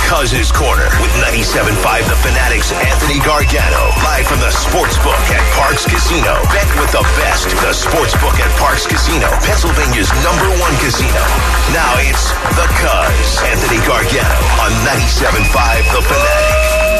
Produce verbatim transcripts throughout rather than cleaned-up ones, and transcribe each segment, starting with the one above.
Cuz's Corner with ninety-seven point five The Fanatic's Anthony Gargano. Live from the Sportsbook at Parx Casino. Bet with the best. The Sportsbook at Parx Casino, Pennsylvania's number one casino. Now it's The Cuz. Anthony Gargano on ninety-seven point five The Fanatic.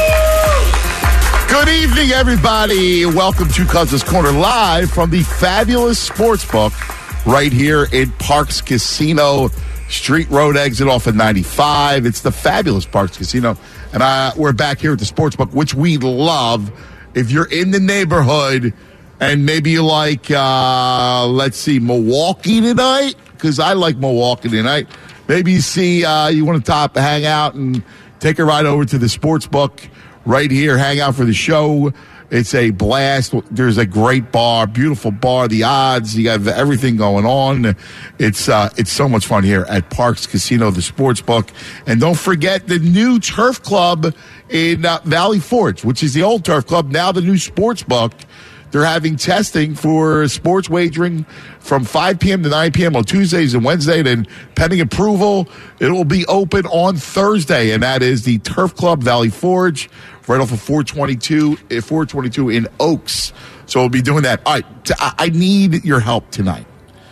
Good evening, everybody. Welcome to Cuz's Corner, live from the fabulous Sportsbook right here in Parx Casino. Street Road exit off of ninety-five. It's the fabulous Parx Casino. And uh, we're back here at the Sportsbook, which we love. If you're in the neighborhood and maybe you like, uh, let's see, Milwaukee tonight, because I like Milwaukee tonight. Maybe you see, uh, you want to top, hang out and take a ride over to the Sportsbook right here, hang out for the show. It's a blast. There's a great bar, beautiful bar. The odds, you have everything going on. It's uh, it's so much fun here at Parx Casino, the Sportsbook. And don't forget the new Turf Club in uh, Valley Forge, which is the old Turf Club, now the new Sportsbook. They're having testing for sports wagering from five p.m. to nine p.m. on Tuesdays and Wednesdays. And pending approval, it will be open on Thursday. And that is the Turf Club Valley Forge, right off of four twenty-two, four twenty-two in Oaks. So we'll be doing that. All right, I need your help tonight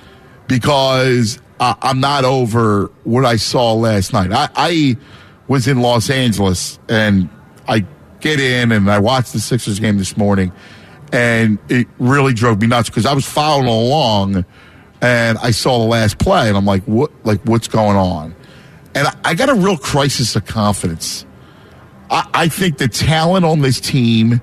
because uh, I'm not over what I saw last night. I, I was in Los Angeles, and I get in, and I watched the Sixers game this morning, and it really drove me nuts because I was following along, and I saw the last play, and I'm like, what? Like, what's going on? And I, I got a real crisis of confidence. I, I think the talent on this team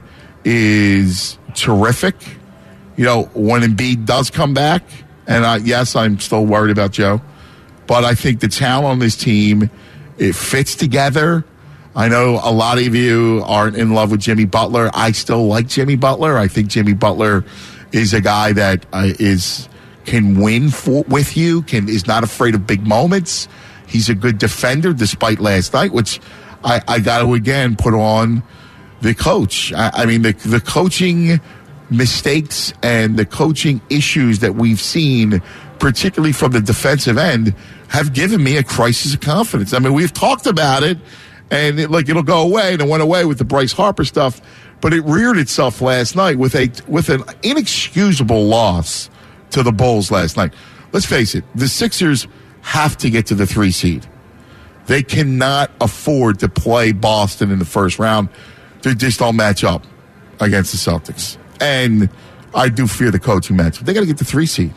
is terrific. You know, when Embiid does come back, and I, yes, I'm still worried about Joe, but I think the talent on this team, it fits together. I know a lot of you aren't in love with Jimmy Butler. I still like Jimmy Butler. I think Jimmy Butler is a guy that uh, is can win for, with you, can is not afraid of big moments. He's a good defender, despite last night, which I, I got to, again, put on the coach. I, I mean, the, the coaching mistakes and the coaching issues that we've seen, particularly from the defensive end, have given me a crisis of confidence. I mean, we've talked about it, and it, like it'll go away, and it went away with the Bryce Harper stuff, but it reared itself last night with a with an inexcusable loss to the Bulls last night. Let's face it, the Sixers have to get to the three seed. They cannot afford to play Boston in the first round. They just don't match up against the Celtics. And I do fear the coaching match, but they got to get the three seed.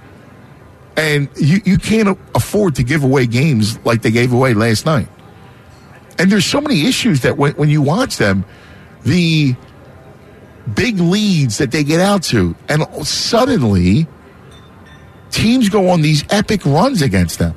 And you, you can't afford to give away games like they gave away last night. And there's so many issues that when, when you watch them, the big leads that they get out to, and suddenly teams go on these epic runs against them.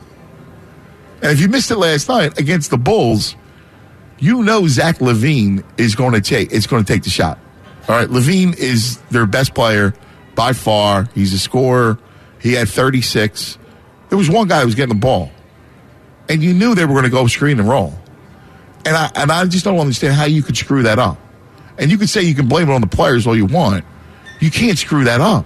And if you missed it last night against the Bulls, you know Zach LaVine is going to take is going to take the shot. All right, LaVine is their best player by far. He's a scorer. He had thirty-six. There was one guy who was getting the ball, and you knew they were going to go screen and roll. And I and I just don't understand how you could screw that up. And you could say you can blame it on the players all you want. You can't screw that up.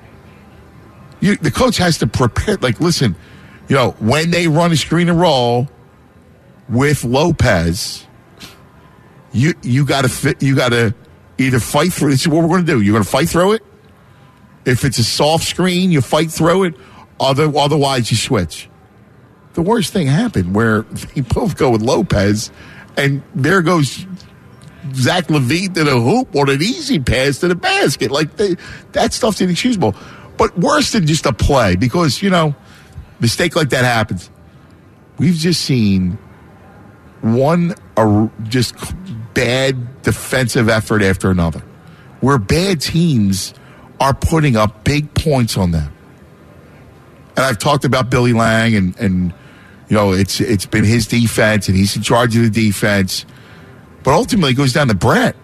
You, the coach has to prepare. Like, listen, you know, when they run a screen and roll with Lopez, you you got to fit. You got to either fight through. This is what we're going to do. You're going to fight through it. If it's a soft screen, you fight through it. Other, otherwise, you switch. The worst thing happened where they both go with Lopez, and there goes Zach LaVine to the hoop on an easy pass to the basket. Like, they, that stuff's inexcusable. But worse than just a play, because, you know, mistake like that happens. We've just seen one uh, just bad defensive effort after another, where bad teams are putting up big points on them. And I've talked about Billy Lang, and, and you know, it's it's been his defense, and he's in charge of the defense. But ultimately, it goes down to Brett,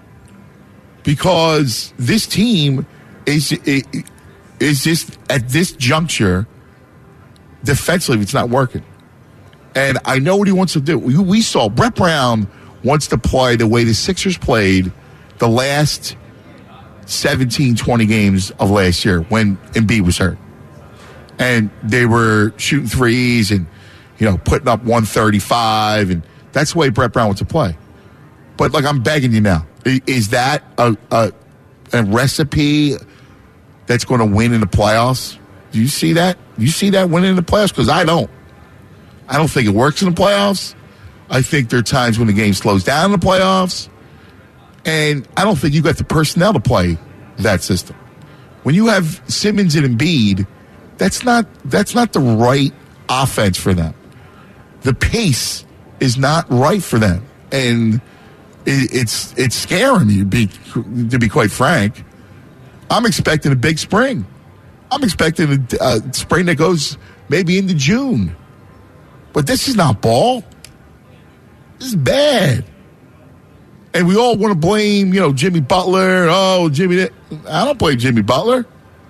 because this team is is just at this juncture defensively, it's not working. And I know what he wants to do. We, we saw Brett Brown wants to play the way the Sixers played the last seventeen, twenty games of last year when Embiid was hurt. And they were shooting threes and, you know, putting up one thirty-five and That's the way Brett Brown wants to play. But, like, I'm begging you now. Is that a, a, a recipe that's going to win in the playoffs? Do you see that? Do you see that winning in the playoffs? Because I don't. I don't think it works in the playoffs. I think there are times when the game slows down in the playoffs. And I don't think you got the personnel to play that system. When you have Simmons and Embiid, that's not that's not the right offense for them. The pace is not right for them. And it, it's it's scaring me, to be, to be quite frank. I'm expecting a big spring. I'm expecting a, a spring that goes maybe into June. But this is not ball. This is bad. And we all want to blame, you know, Jimmy Butler. Oh, Jimmy. I don't blame Jimmy Butler.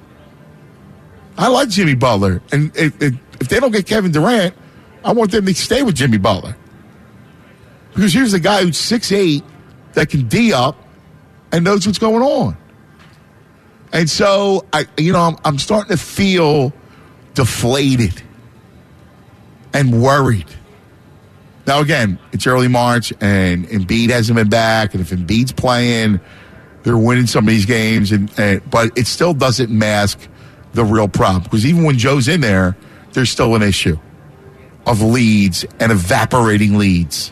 I like Jimmy Butler. And if, if, if they don't get Kevin Durant, I want them to stay with Jimmy Butler. Because here's a guy who's six eight that can D up and knows what's going on. And so, I, you know, I'm, I'm starting to feel deflated and worried. Now, again, it's early March, and Embiid hasn't been back, and if Embiid's playing, they're winning some of these games, and, and but it still doesn't mask the real problem. Because even when Joe's in there, there's still an issue of leads and evaporating leads.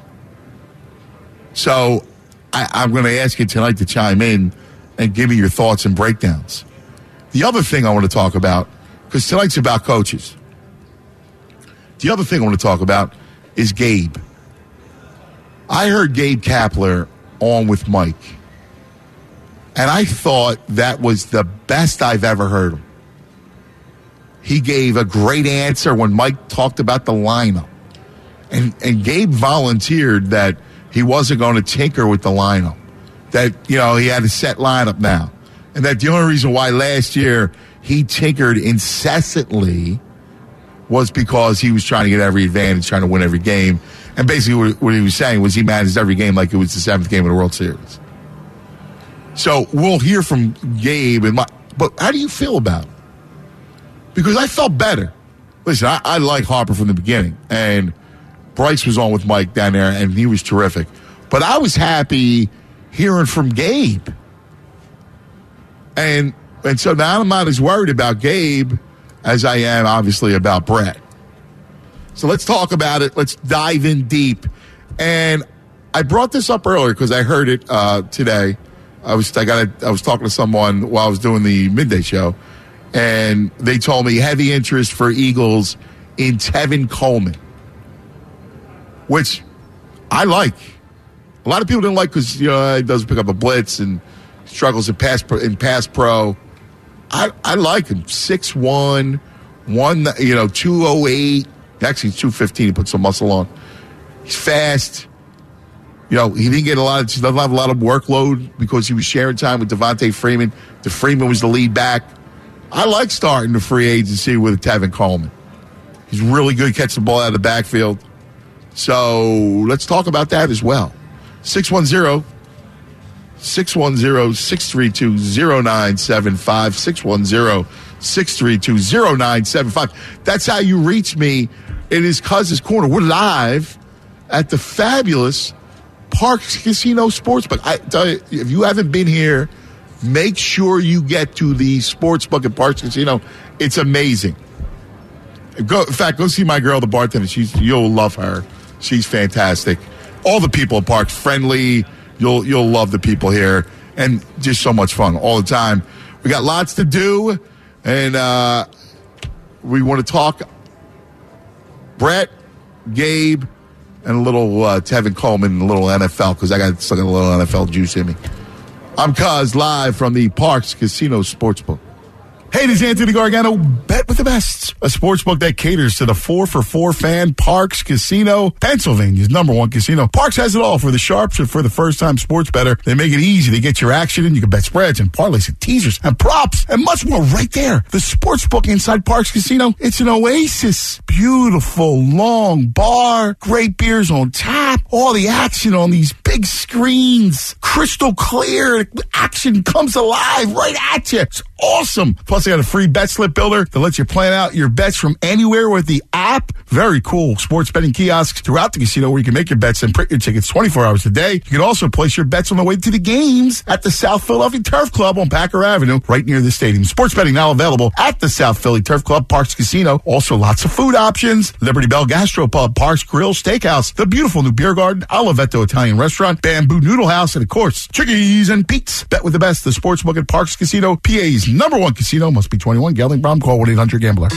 So I, I'm going to ask you tonight to chime in and give me your thoughts and breakdowns. The other thing I want to talk about, because tonight's about coaches. The other thing I want to talk about is Gabe. I heard Gabe Kapler on with Mike, and I thought that was the best I've ever heard him. He gave a great answer when Mike talked about the lineup. And, and Gabe volunteered that he wasn't going to tinker with the lineup. That, you know, he had a set lineup now. And that the only reason why last year he tinkered incessantly was because he was trying to get every advantage, trying to win every game. And basically what, what he was saying was he managed every game like it was the seventh game of the World Series. So we'll hear from Gabe. and my, But how do you feel about it? Because I felt better. Listen, I, I like Harper from the beginning. And Bryce was on with Mike down there, and he was terrific. But I was happy hearing from Gabe. And and so now I'm not as worried about Gabe as I am, obviously, about Brett. So let's talk about it. Let's dive in deep. And I brought this up earlier because I heard it uh, today. I was I got a, I was talking to someone while I was doing the midday show, and they told me heavy interest for Eagles in Tevin Coleman, which I like. A lot of people didn't like because, you know, he doesn't pick up a blitz and struggles in pass pro, in pass pro. I, I like him. six one, one, you know, two oh eight. Actually, two fifteen. He put some muscle on. He's fast. You know, he didn't get a lot of, doesn't have a lot of workload because he was sharing time with Devontae Freeman. The Freeman was the lead back. I like starting the free agency with Tevin Coleman. He's really good catching the ball out of the backfield. So let's talk about that as well. six one zero, six one zero, six three two, zero nine seven five, six one zero, six three two, zero nine seven five. That's how you reach me. It is Cuz's Corner. We're live at the fabulous Parks Casino Sportsbook. I tell you, if you haven't been here, make sure you get to the Sportsbook at Parks Casino. It's amazing. Go, in fact, go see my girl, the bartender. She's, you'll love her. She's fantastic. All the people at Parks friendly. You'll you'll love the people here, and just so much fun all the time. We got lots to do, and uh, we want to talk Brett, Gabe, and a little uh, Tevin Coleman, and a little N F L because I got still got a little N F L juice in me. I'm Cuz, live from the Parks Casino Sportsbook. Hey, this is Anthony Gargano. Bet with the best. A sportsbook that caters to the four for four fan. Parks Casino, Pennsylvania's number one casino. Parks has it all for the sharps and for the first-time sports bettor. They make it easy to get your action in. You can bet spreads and parlays and teasers and props and much more right there. The sportsbook inside Parks Casino, it's an oasis. Beautiful, long bar, great beers on tap, all the action on these big big screens, crystal clear, action comes alive right at you. It's awesome. Plus, they got a free bet slip builder that lets you plan out your bets from anywhere with the app. Very cool sports betting kiosks throughout the casino where you can make your bets and print your tickets twenty-four hours a day. You can also place your bets on the way to the games at the South Philadelphia Turf Club on Packer Avenue, right near the stadium. Sports betting now available at the South Philly Turf Club, Parks Casino. Also, lots of food options. Liberty Bell Gastropub, Parks Grill Steakhouse, the beautiful new beer garden, Oliveto Italian Restaurant, Bamboo Noodle House, and of course, Chickies and Pete's. Bet with the best, the Sportsbook at Parks Casino, P A's number one casino. Must be twenty-one. Gambling problem? Call one eight hundred gambler.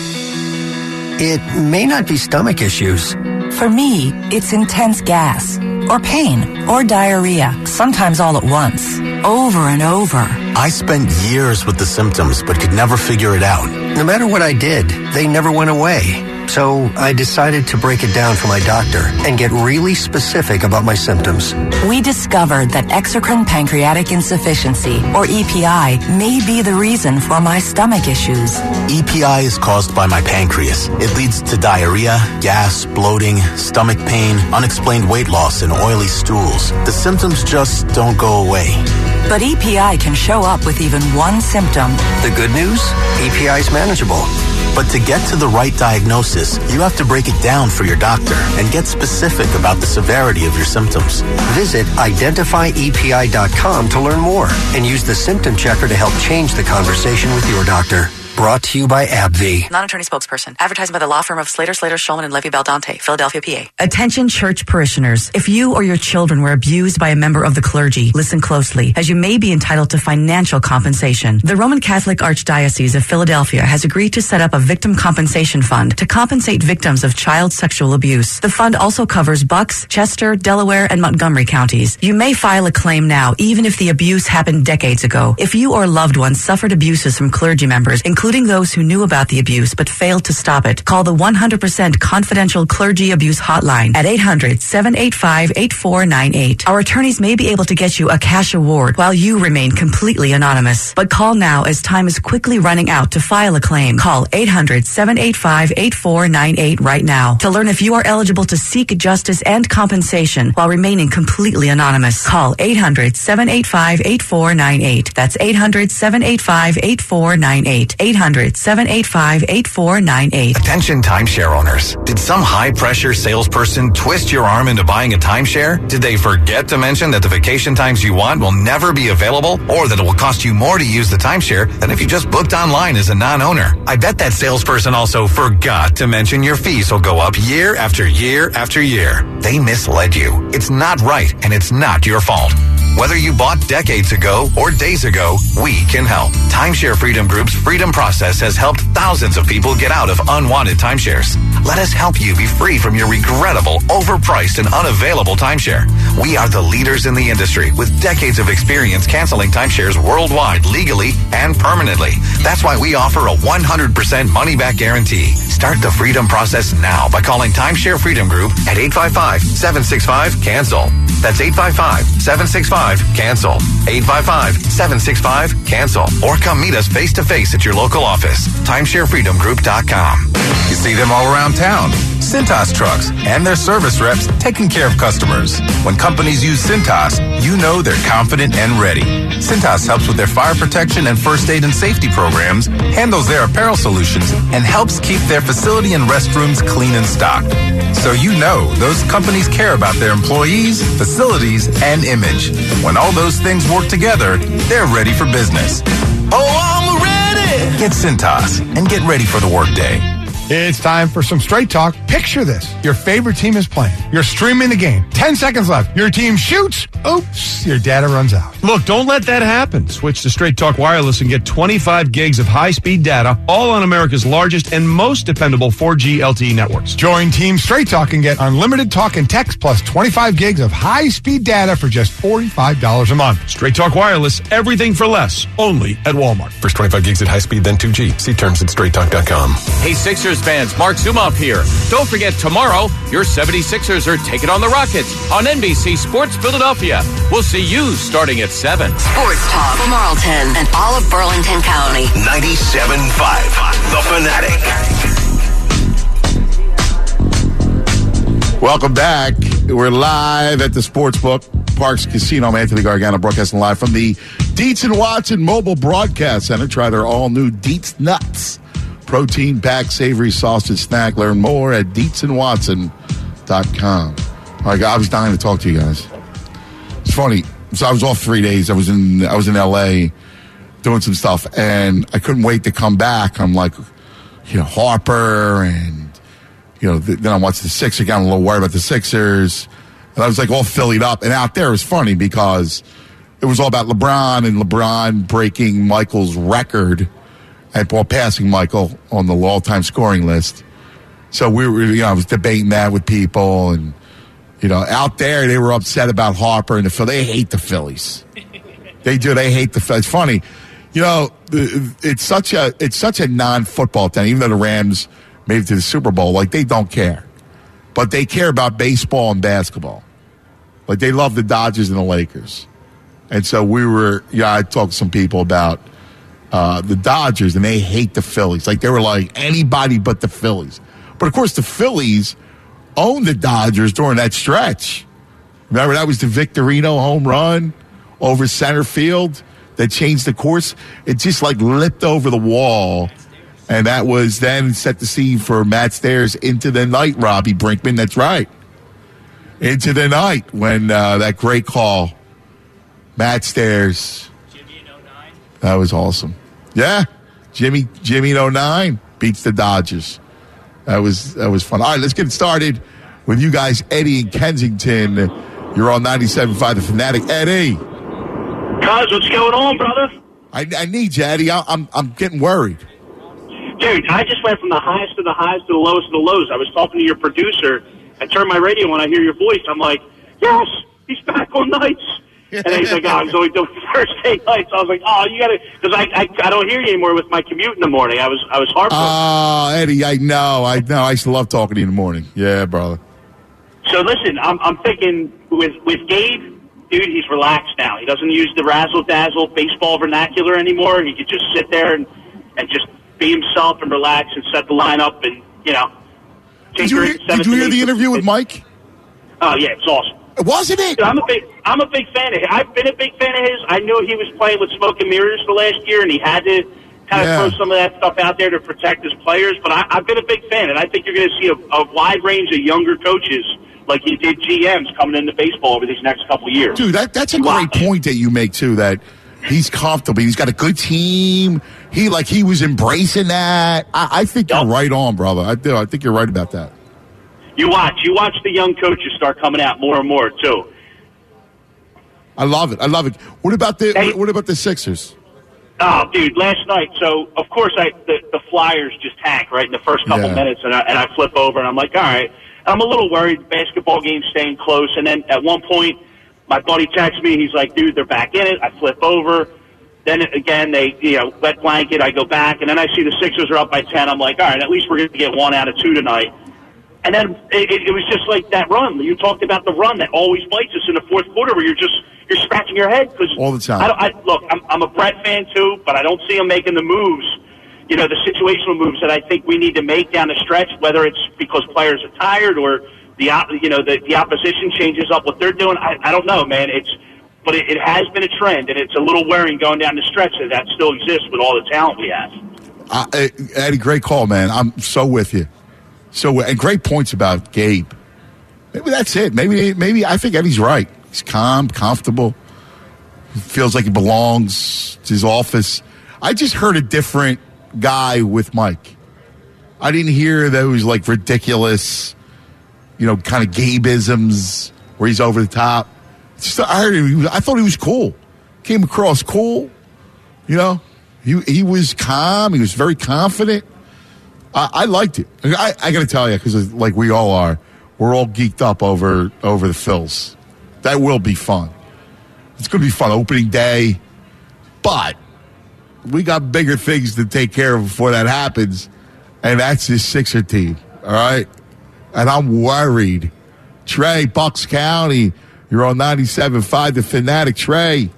It may not be stomach issues. For me, it's intense gas, or pain, or diarrhea, sometimes all at once, over and over. I spent years with the symptoms, but could never figure it out. No matter what I did, they never went away. So I decided to break it down for my doctor and get really specific about my symptoms. We discovered that exocrine pancreatic insufficiency, or E P I, may be the reason for my stomach issues. E P I is caused by my pancreas. It leads to diarrhea, gas, bloating, stomach pain, unexplained weight loss, and oily stools. The symptoms just don't go away. But E P I can show up with even one symptom. The good news? E P I is manageable. But to get to the right diagnosis, you have to break it down for your doctor and get specific about the severity of your symptoms. Visit identify E P I dot com to learn more and use the symptom checker to help change the conversation with your doctor. Brought to you by AbbVie. Non-attorney spokesperson. Advertised by the law firm of Slater, Slater, Shulman, and Levy Baldante, Philadelphia, P A. Attention church parishioners. If you or your children were abused by a member of the clergy, listen closely, as you may be entitled to financial compensation. The Roman Catholic Archdiocese of Philadelphia has agreed to set up a victim compensation fund to compensate victims of child sexual abuse. The fund also covers Bucks, Chester, Delaware, and Montgomery counties. You may file a claim now, even if the abuse happened decades ago. If you or loved ones suffered abuses from clergy members, including those who knew about the abuse but failed to stop it, call the one hundred percent confidential clergy abuse hotline at eight hundred, seven eight five, eight four nine eight. Our attorneys may be able to get you a cash award while you remain completely anonymous. But call now, as time is quickly running out to file a claim. Call eight hundred, seven eight five, eight four nine eight right now to learn if you are eligible to seek justice and compensation while remaining completely anonymous. Call eight hundred, seven eight five, eight four nine eight. That's eight hundred, seven eight five, eight four nine eight. eight hundred, seven eight five, eight four nine eight. Attention timeshare owners. Did some high-pressure salesperson twist your arm into buying a timeshare? Did they forget to mention that the vacation times you want will never be available, or that it will cost you more to use the timeshare than if you just booked online as a non-owner? I bet that salesperson also forgot to mention your fees will go up year after year after year. They misled you. It's not right, and it's not your fault. Whether you bought decades ago or days ago, we can help. Timeshare Freedom Group's Freedom Process has helped thousands of people get out of unwanted timeshares. Let us help you be free from your regrettable, overpriced, and unavailable timeshare. We are the leaders in the industry with decades of experience canceling timeshares worldwide, legally and permanently. That's why we offer a one hundred percent money-back guarantee. Start the Freedom Process now by calling Timeshare Freedom Group at eight five five, seven six five, cancel. That's eight five five, seven six five, cancel. eight five five, seven six five, cancel. Or come meet us face-to-face at your local office. timeshare freedom group dot com. You see them all around town. Cintas trucks and their service reps taking care of customers. When companies use Cintas, you know they're confident and ready. Cintas helps with their fire protection and first aid and safety programs, handles their apparel solutions, and helps keep their facility and restrooms clean and stocked. So you know those companies care about their employees, facilities, and image. When all those things work together, they're ready for business. Oh, I'm ready! Get Cintas and get ready for the workday. It's time for some straight talk. Picture this. Your favorite team is playing. You're streaming the game. Ten seconds left. Your team shoots. Oops. Your data runs out. Look, don't let that happen. Switch to Straight Talk Wireless and get twenty-five gigs of high-speed data, all on America's largest and most dependable four G L T E networks. Join Team Straight Talk and get unlimited talk and text plus twenty-five gigs of high-speed data for just forty-five dollars a month. Straight Talk Wireless, everything for less, only at Walmart. First twenty-five gigs at high speed, then two G. See terms at straight talk dot com. Hey, Sixers fans, Mark Zumoff here. Don't forget, tomorrow, your seventy-sixers are taking on the Rockets on N B C Sports Philadelphia. We'll see you starting at seven. Sports Talk for Marlton and all of Burlington County. ninety-seven point five, The Fanatic. Welcome back. We're live at the Sportsbook, Parks Casino. I'm Anthony Gargano, broadcasting live from the Dietz and Watson Mobile Broadcast Center. Try their all-new Dietz Nuts protein-packed savory sausage snack. Learn more at dietz and watson dot com. All right, I was dying to talk to you guys. It's funny. So I was off three days. I was in I was in L A doing some stuff, and I couldn't wait to come back. I'm like, you know, Harper, and you know, th- then I watched the Sixers. Got a little worried about the Sixers, and I was like all Phillied up. And out there it was funny because it was all about LeBron and LeBron breaking Michael's record and well, passing Michael on the all-time scoring list. So we were, you know, I was debating that with people, and you know, out there they were upset about Harper and the Phillies. They hate the Phillies. They do. They hate the Phillies. It's funny, you know. It's such a it's such a non-football thing. Even though the Rams made it to the Super Bowl, like they don't care, but they care about baseball and basketball. Like they love the Dodgers and the Lakers, and so we were. Yeah, I talked to some people about. Uh, the Dodgers, and they hate the Phillies. Like, they were like, anybody but the Phillies. But, of course, the Phillies owned the Dodgers during that stretch. Remember, that was the Victorino home run over center field that changed the course? It just, like, lipped over the wall, and that was then set the scene for Matt Stairs into the night, Robbie Brinkman. That's right. Into the night when uh, that great call, Matt Stairs. That was awesome. Yeah, Jimmy Jimmy in oh nine beats the Dodgers. That was that was fun. All right, let's get started with you guys. Eddie in Kensington. You're on ninety-seven point five The Fanatic. Eddie. Cuz, what's going on, brother? I, I need you, Eddie. I, I'm I'm getting worried. Dude, I just went from the highest to the highs to the lowest to the lows. I was talking to your producer. I turned my radio when I hear your voice. I'm like, yes, he's back on nights. And then he's like, oh, he's only doing Thursday nights. I was like, oh, you got to, because I, I I don't hear you anymore with my commute in the morning. I was I was heartbroken. Oh, Eddie, I know, I know. I used to love talking to you in the morning. Yeah, brother. So listen, I'm I'm thinking with with Gabe, dude, he's relaxed now. He doesn't use the razzle dazzle baseball vernacular anymore. He could just sit there and and just be himself and relax and set the lineup and you know. Did you hear, did you hear the interview with Mike? Oh yeah, it's awesome. Wasn't it? I'm a big, I'm a big fan of his. I've been a big fan of his. I knew he was playing with smoke and mirrors the last year, and he had to kind of Yeah. throw some of that stuff out there to protect his players. But I, I've been a big fan, and I think you're going to see a, a wide range of younger coaches like he did G Ms coming into baseball over these next couple of years. Dude, that, that's a Watch. great point that you make, too, that he's comfortable. He's got a good team. He, like, he was embracing that. I, I think you're right on, brother. I do. I think you're right about that. You watch, you watch the young coaches start coming out more and more too. I love it. I love it. What about the Hey. What about the Sixers? Oh, dude, last night. So, of course, I the, the Flyers just tank, right, in the first couple Yeah. minutes, and I, and I flip over, and I'm like, all right. I'm a little worried. Basketball game's staying close. And then at one point, my buddy texts me. He's like, dude, they're back in it. I flip over. Then, again, they, you know, wet blanket. I go back, and then I see the Sixers are up by ten. I'm like, all right, at least we're going to get one out of two tonight. And then it, it was just like that run. You talked about the run that always bites us in the fourth quarter where you're just you're scratching your head. Cause all the time. I don't, I, look, I'm, I'm a Brett fan too, but I don't see him making the moves, you know, the situational moves that I think we need to make down the stretch, whether it's because players are tired or the op- you know the, the opposition changes up what they're doing. I, I don't know, man. It's But it, it has been a trend, and it's a little worrying going down the stretch that that still exists with all the talent we have. Uh, Eddie, great call, man. I'm so with you. So, and great points about Gabe. Maybe that's it. Maybe, maybe I think Eddie's right. He's calm, comfortable. He feels like he belongs to his office. I just heard a different guy with Mike. I didn't hear those like ridiculous, you know, kind of Gabe-isms where he's over the top. It's just, I heard him. I thought he was cool. Came across cool. You know, he he was calm. He was very confident. I, I liked it. I, I got to tell you, because like we all are, we're all geeked up over over the Phils. That will be fun. It's going to be fun opening day, but we got bigger things to take care of before that happens, and that's this Sixer team. All right, and I'm worried. Trey, Bucks County, you're on ninety-seven point five The Fanatic. Trey,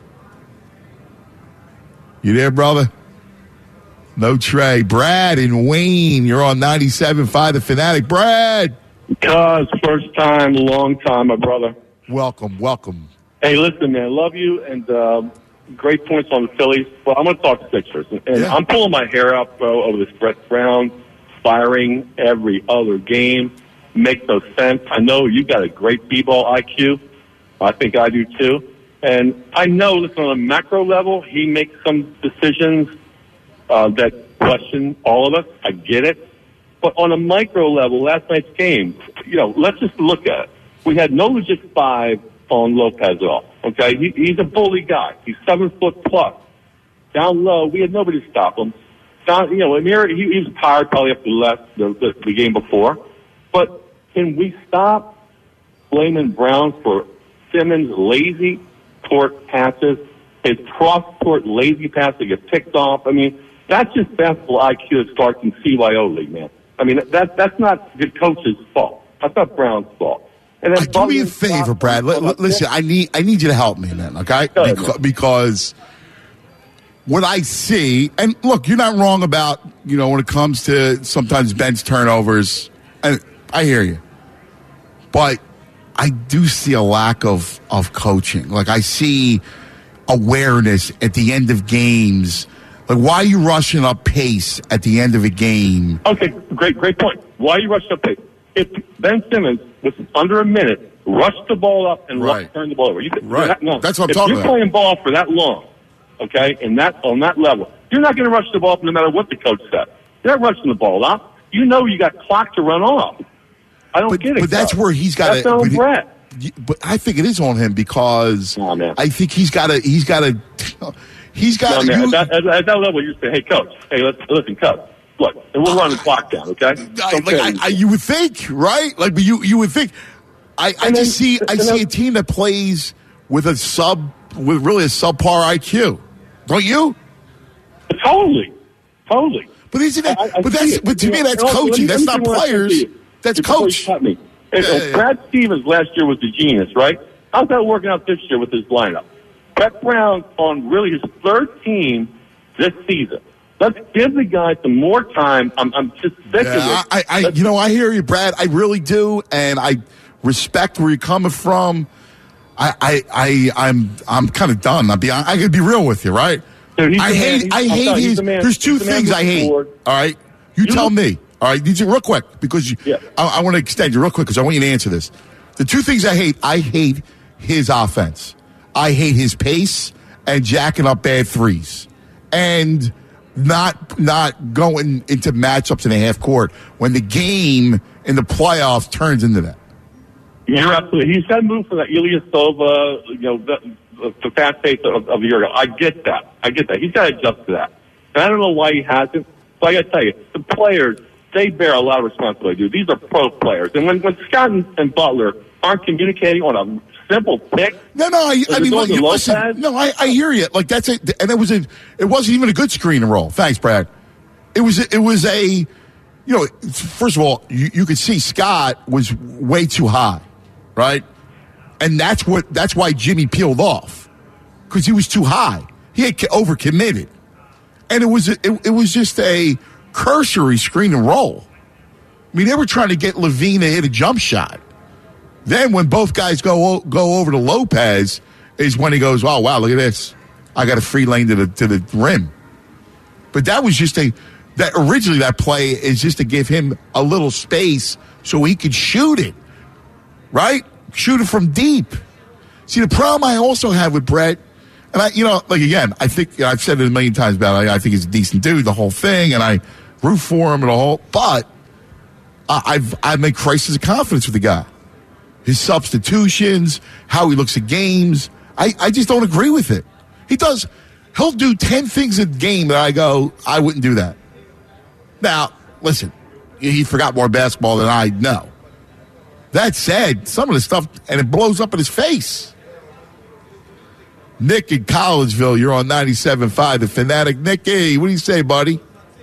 you there, brother? No Trey. Brad and Wayne, you're on ninety-seven point five The Fanatic. Brad. Cuz, first time, long time, my brother. Welcome, welcome. Hey, listen, man, love you, and um, great points on the Phillies. Well, I'm going to talk Sixers, and, and Yeah. I'm pulling my hair out, bro, over this Brett Brown firing every other game. Makes no sense. I know you got a great b-ball I Q. I think I do too. And I know, listen, on a macro level, he makes some decisions uh, that question all of us. I get it. But on a micro level, last night's game, you know, let's just look at it. We had no legit five on Lopez at all. Okay, he, he's a bully guy. He's seven foot plus. Down low, we had nobody to stop him. Down, you know, Amir, he, he was tired probably after he left the, the, the game before. But can we stop blaming Brown for Simmons' lazy court passes, his cross-court lazy pass that get picked off? I mean, that's just basketball I Q that starts in C Y O league, man. I mean, that that's not the coach's fault. That's not Brown's fault. And then Uh, do me a favor, Brad. L- l- listen, I need I need you to help me, man. Okay, ahead, Beca- man. because what I see, and look, you're not wrong about, you know, when it comes to sometimes bench turnovers, and I hear you, but I do see a lack of of coaching. Like I see awareness at the end of games. Like, why are you rushing up pace at the end of a game? Okay, great, great point. Why are you rushing up pace? If Ben Simmons, with under a minute, rushed the ball up and Right. rushed, turned the ball over, you could, Right. that, no. That's what I'm if talking you're about. playing ball for that long, okay, and that on that level, you're not going to rush the ball up no matter what the coach said. You're not rushing the ball up. You know you got clock to run off. I don't get it. But that's Coach. where he's got That's to. on Brett. But I think it is on him because Oh, man. I think he's got to. He's got to. He's got No, to. man, at, that, at, at that level, you're saying, hey, coach, hey, let's, listen, coach, look, and we'll run the clock down, okay? I, Don't like, say I, anything. I, you would think, right? Like, but you you would think. I, I And just then- see I and see then- a team that plays with a sub with really a subpar I Q, don't you? Totally, totally. But isn't it? I- I but see that's it. but to You me know, that's let me- coaching. let me That's not say one thing to players. you That's before you coach. cut me. If, Yeah, if yeah, yeah. Brad Stevens last year was the genius, right? How's that working out this year with his lineup? Brett Brown on really his third team this season. Let's give the guy some more time. I'm, I'm just sick of Yeah, it. I, I, you know, I hear you, Brad. I really do, and I respect where you're coming from. I, I, I I'm, I'm kind of done. I'll be, I can be real with you, right? Dude, he's I the man. hate, He's- I I'm hate telling you, he's his. the man. There's two He's the man things who I hate. scored. All right, you, You- tell me. All right, these are real quick because you, Yeah. I, I want to extend you real quick because I want you to answer this. The two things I hate, I hate his offense. I hate his pace and jacking up bad threes, and not not going into matchups in the half court when the game in the playoffs turns into that. You're absolutely. He's got to move from that Ilyasova, you know, the, the fast pace of, of a year ago. I get that. I get that. He's got to adjust to that. And I don't know why he hasn't. So I got to tell you, the players, they bear a lot of responsibility, dude. These are pro players. And when, when Scott and, and Butler aren't communicating on a simple pick. No, no, I, I mean, going look, to you Lopez? listen. No, I, I hear you. Like that's it, and it was a. It wasn't even a good screen and roll. Thanks, Brad. It was. It was a. You know, first of all, you, you could see Scott was way too high, right? And that's what. That's why Jimmy peeled off because he was too high. He had overcommitted, and it was. It, it was just a cursory screen and roll. I mean, they were trying to get Levine to hit a jump shot. Then when both guys go go over to Lopez is when he goes, oh, wow, look at this. I got a free lane to the to the rim. But that was just a that originally that play is just to give him a little space so he could shoot it. Right? Shoot it from deep. See, the problem I also have with Brett, and I you know, like again, I think you know, I've said it a million times about it, I, I think he's a decent dude, the whole thing, and I root for him and the whole but I, I've I've made crisis of confidence with the guy. His substitutions, how he looks at games. I, I just don't agree with it. He does, he'll do ten things a game that I go, I wouldn't do that. Now, listen, he forgot more basketball than I know. That said, some of the stuff, and it blows up in his face. Nick in Collegeville, you're on ninety-seven point five, The Fanatic. Nicky, what do you say, buddy?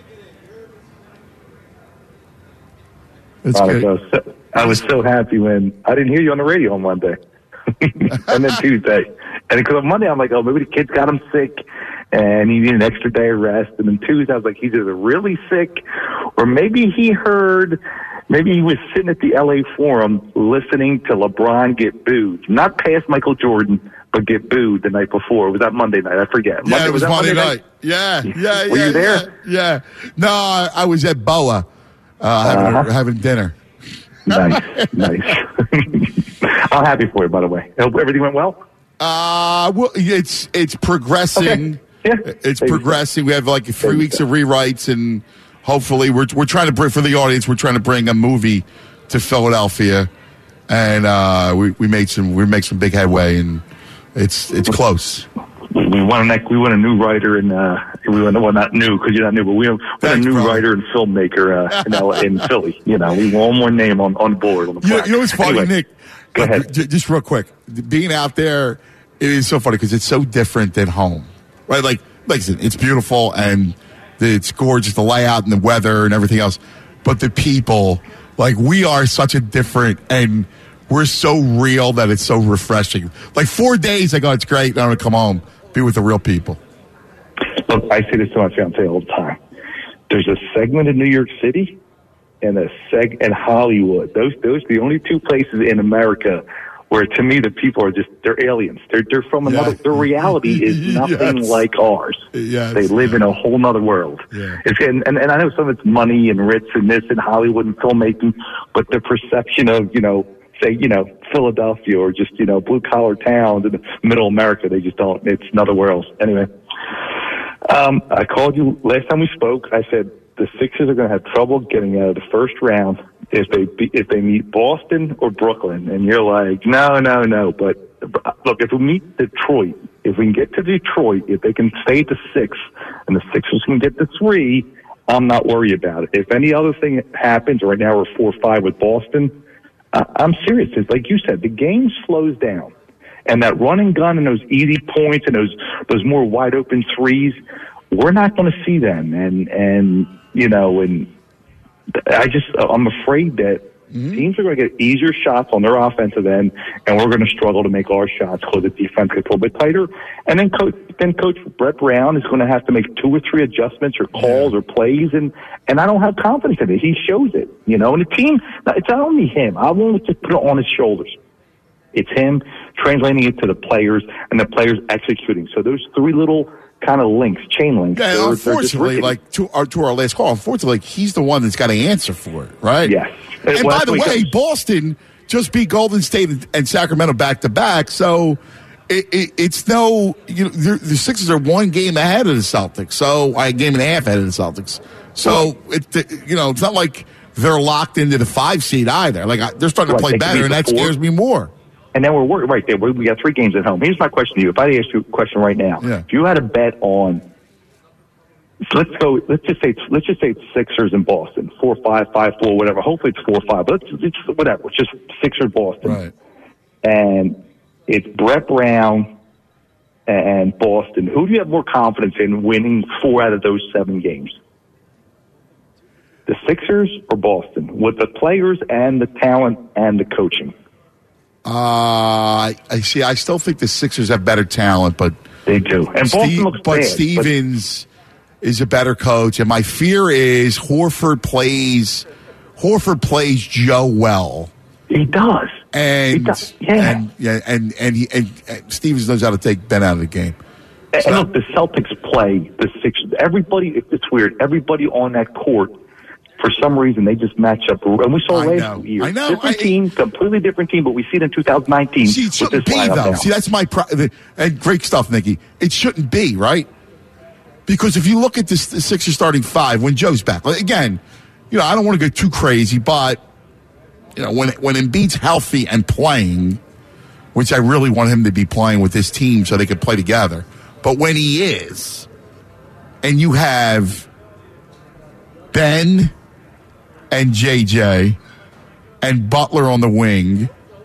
That's Monica, good. I was, so, I was so happy when I didn't hear you on the radio on Monday. And then Tuesday. And because on Monday, I'm like, oh, maybe the kid's got him sick and he needed an extra day of rest. And then Tuesday, I was like, he's either really sick or maybe he heard, maybe he was sitting at the L A Forum listening to LeBron get booed. Not past Michael Jordan, but get booed the night before. Was that Monday night? I forget. Yeah, Monday, it was, was Monday, Monday night. night. Yeah, yeah, yeah. Were you there? Yeah. yeah. No, I, I was at Boa uh, having, uh-huh. having dinner. Nice, nice. I'm happy for you, by the way. Hope everything went well. Uh, well, it's it's progressing. Okay. Yeah, it's Maybe progressing. So. We have like three Maybe weeks so. of rewrites, and hopefully, we're we're trying to bring for the audience. We're trying to bring a movie to Philadelphia, and uh, we we made some we make some big headway, and it's it's close. We want a we want a new writer, and uh, we want well not new because you're not new, but we have, we have a new brother. writer and filmmaker uh, in, L A, in Philly. You know, we want one more name on on board. On the you, know, you know what's funny, anyway, Nick? Go like, ahead. Just real quick, being out there, it is so funny because it's so different than home, right? Like, like I said, it's beautiful and it's gorgeous, the layout and the weather and everything else, but the people, like, we are such a different and. We're so real that it's so refreshing. Like four days, I go, it's great. I'm going to come home, be with the real people. Look, I say this to my fiance all the time. There's a segment in New York City and a seg in Hollywood. Those, those are the only two places in America where, to me, the people are just, they're aliens. They're, they're from another, yes. Their reality is nothing yes. like ours. Yes. They live yeah. in a whole nother world. Yeah. It's, and, and, and I know some of it's money and Ritz and this and Hollywood and filmmaking, but the perception of, you know, say, you know, Philadelphia or just, you know, blue-collar towns in middle America, they just don't, it's another world. Anyway, um, I called you last time we spoke. I said the Sixers are going to have trouble getting out of the first round if they be, if they meet Boston or Brooklyn. And you're like, no, no, no. But look, if we meet Detroit, if we can get to Detroit, if they can stay to six and the Sixers can get to three, I'm not worried about it. If any other thing happens, right now we're four five with Boston, Uh, I'm serious. It's like you said, the game slows down, and that run and gun and those easy points and those those more wide open threes, we're not going to see them. And and you know, and I just I'm afraid that mm-hmm. teams are going to get easier shots on their offensive end, and we're going to struggle to make our shots because the defense gets a little bit tighter. And then coach then Coach Brett Brown is going to have to make two or three adjustments or calls or plays, and and I don't have confidence in it. He shows it, you know. And the team, it's not only him. I won't just put it on his shoulders. It's him translating it to the players and the players executing. So those three little kind of links, chain links. Yeah, they're, unfortunately, they're like to our to our last call, unfortunately, like, he's the one that's got to answer for it, right? Yes. And well, by the way, goes. Boston just beat Golden State and Sacramento back to back, so it, it, it's no, you know, the Sixers are one game ahead of the Celtics, so a game and a half ahead of the Celtics. So it, you know, it's not like they're locked into the five seed either. Like they're starting to play right, better, and that four. scares me more. And then we're working right there. We got three games at home. Here's my question to you. If I ask you a question right now, yeah. if you had a bet on, so let's go. Let's just say let's just say it's Sixers in Boston, four five, five four, whatever. Hopefully it's four five, but it's, it's whatever. It's just Sixers Boston, right. And it's Brett Brown and Boston. Who do you have more confidence in winning four out of those seven games? The Sixers or Boston, with the players and the talent and the coaching? Uh, I see. I still think the Sixers have better talent, but they do. And Boston Steve, looks but bad, Stevens but... is a better coach, and my fear is Horford plays. Horford plays Joe well. He does. And he does. Yeah. and yeah, and and, he, and and Stevens knows how to take Ben out of the game. And, so, and look, the Celtics play the Sixers. Everybody, it's weird. Everybody on that court. For some reason, they just match up. And we saw last year. I know. Different I, team, completely different team, but we see it in two thousand nineteen. See, it shouldn't be, though. Now. See, that's my pro- – and great stuff, Nikki. It shouldn't be, right? Because if you look at this the Sixers starting five, when Joe's back, again, you know, I don't want to go too crazy, but, you know, when, when Embiid's healthy and playing, which I really want him to be playing with this team so they could play together, but when he is, and you have Ben – and J J, and Butler on the wing,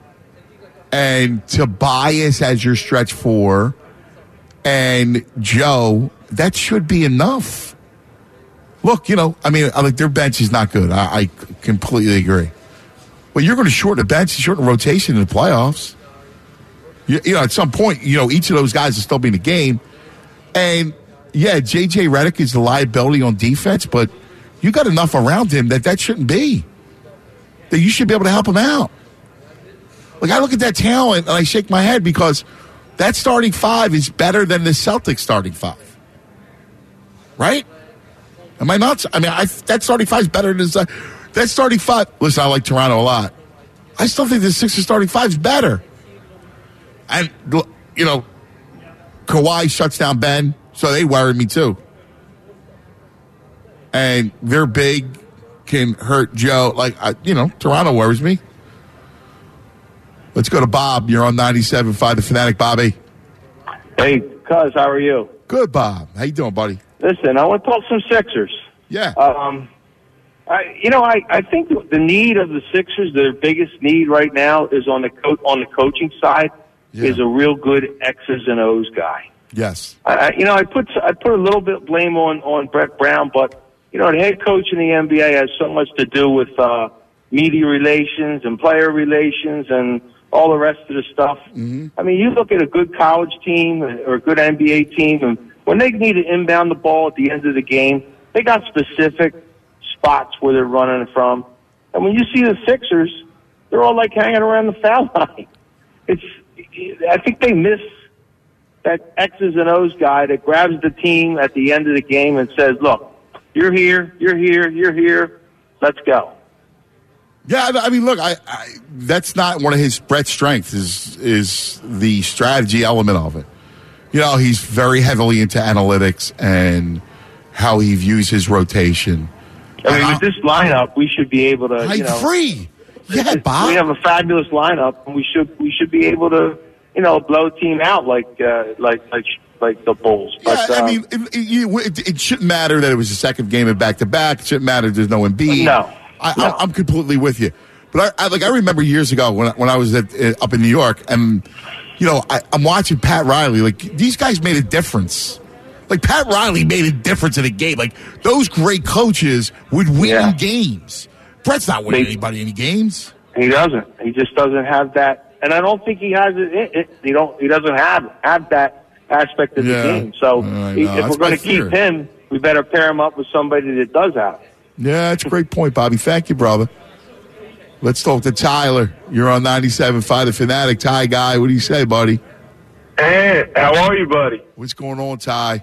and Tobias as your stretch four, and Joe, that should be enough. Look, you know, I mean, I like their bench is not good. I, I completely agree. Well, you're going to shorten the bench, shorten the rotation in the playoffs. You, you know, at some point, you know, each of those guys will still be in the game. And, yeah, J J Redick is the liability on defense, but you got enough around him that that shouldn't be. That you should be able to help him out. Like, I look at that talent and I shake my head because that starting five is better than the Celtics starting five. Right? Am I nuts? I mean, I, that starting five is better than uh, that starting five. Listen, I like Toronto a lot. I still think the Sixers starting five is better. And, you know, Kawhi shuts down Ben, so they worry me too. And they're big, can hurt Joe. Like, I, you know, Toronto worries me. Let's go to Bob. You're on ninety-seven point five, The Fanatic. Bobby. Hey, cuz, how are you? Good, Bob. How you doing, buddy? Listen, I want to talk some Sixers. Yeah. Um, I, you know, I, I think the need of the Sixers, their biggest need right now is on the co- on the coaching side, yeah. is a real good X's and O's guy. Yes. I, I, you know, I put I put a little bit of blame on, on Brett Brown, but, you know, the head coach in the N B A has so much to do with uh, media relations and player relations and all the rest of the stuff. Mm-hmm. I mean, you look at a good college team or a good N B A team, and when they need to inbound the ball at the end of the game, they got specific spots where they're running from. And when you see the Sixers, they're all like hanging around the foul line. It's, I think they miss that X's and O's guy that grabs the team at the end of the game and says, look, you're here, you're here, you're here, let's go. Yeah, I mean, look, I, I that's not one of his Brett's strengths is is the strategy element of it. You know, he's very heavily into analytics and how he views his rotation. I mean, with this lineup, we should be able to. I you know, agree. Yeah, Bob. We have a fabulous lineup, and we should we should be able to, you know, blow a team out like uh, like like like the Bulls. Yeah, but, I um, mean, it, it, it shouldn't matter that it was the second game of back to back. It shouldn't matter there's no Embiid. No. I, No. I, I'm completely with you, but I, I like I remember years ago when when I was at, uh, up in New York, and you know I, I'm watching Pat Riley. Like these guys made a difference. Like Pat Riley made a difference in a game. Like those great coaches would win Yeah. games. Brett's not winning They- anybody any games. He doesn't. He just doesn't have that, and I don't think he has it. it, it he don't. He doesn't have have that aspect of Yeah. the game. So I he- know. if That's we're going my to keep fear. him, we better pair him up with somebody that does have it. Yeah, that's a great point, Bobby. Thank you, brother. Let's talk to Tyler. You're on ninety-seven point five, The Fanatic. Ty guy, what do you say, buddy? Hey, how are you, buddy? What's going on, Ty?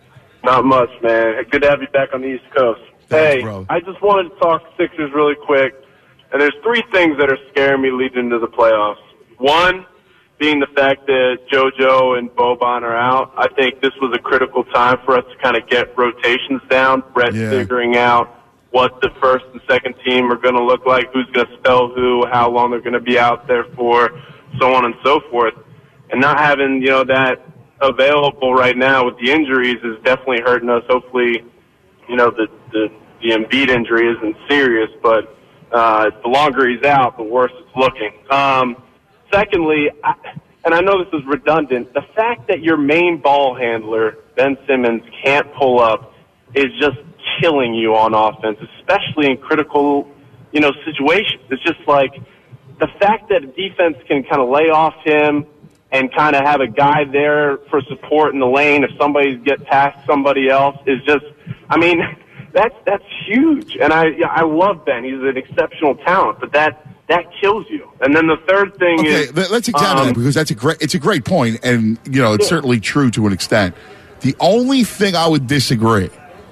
Not much, man. Good to have you back on the East Coast. Thanks, hey, bro. I just wanted to talk Sixers really quick. And there's three things that are scaring me leading into the playoffs. One, being the fact that JoJo and Boban are out. I think this was a critical time for us to kind of get rotations down. Brett Yeah. figuring out what the first and second team are going to look like, who's going to spell who, how long they're going to be out there for, so on and so forth. And not having, you know, that available right now with the injuries is definitely hurting us. Hopefully, you know, the, the, the Embiid injury isn't serious, but uh, the longer he's out, the worse it's looking. Um, secondly, I, and I know this is redundant, the fact that your main ball handler, Ben Simmons, can't pull up is just killing you on offense, especially in critical, you know, situations. It's just like the fact that defense can kind of lay off him and kind of have a guy there for support in the lane if somebody gets past somebody else is just, I mean, that's that's huge. And I I love Ben. He's an exceptional talent, but that that kills you. And then the third thing Okay, is, let- let's examine um, that because that's a great. It's a great point, and you know it's Yeah. certainly true to an extent. The only thing I would disagree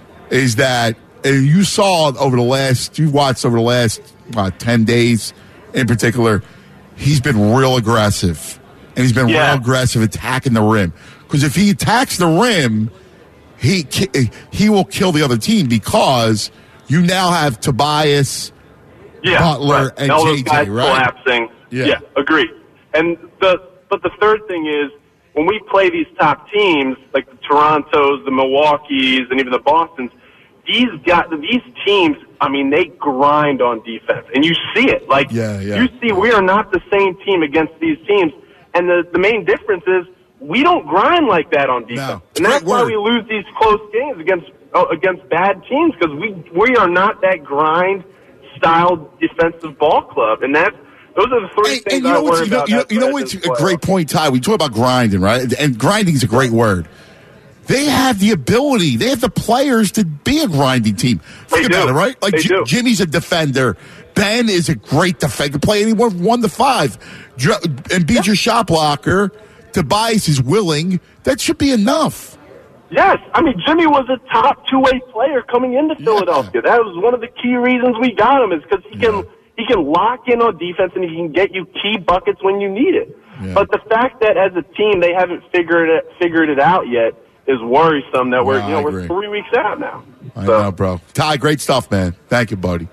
is that and you saw over the last you've watched over the last uh, ten days in particular, he's been real aggressive, and he's been Yeah. real aggressive attacking the rim. Because if he attacks the rim, he ki- he will kill the other team because you now have Tobias, yeah, Butler, right. and all those J J, guys right? collapsing. Yeah. Yeah, agreed. And the but the third thing is when we play these top teams like the Torontos, the Milwaukees, and even the Bostons, these got these teams. I mean, they grind on defense, and you see it. Like Yeah, yeah. you see, we are not the same team against these teams, and the the main difference is we don't grind like that on defense, and that's why we lose these close games against uh, against bad teams because we we are not that grind style defensive ball club, and that's those are the three things And you I know what's worry you know, about. you know, as you know far what's as a this great point, Ty? We talk about grinding, right? And grinding is a great word. They have the ability. They have the players to be a grinding team. Think They about do. it, right? Like They J- do. Jimmy's a defender. Ben is a great defender. Play anywhere from one to five. Dr- and beat your shot blocker. Tobias is willing, that should be enough. Yes. I mean, Jimmy was a top two-way player coming into Philadelphia. Yeah. That was one of the key reasons we got him, is because he can, yeah. he can lock in on defense and he can get you key buckets when you need it. Yeah. But the fact that as a team they haven't figured it, figured it out yet is worrisome that we're, no, you know, we're three weeks out now. I so. know, bro. Ty, great stuff, man. Thank you, buddy.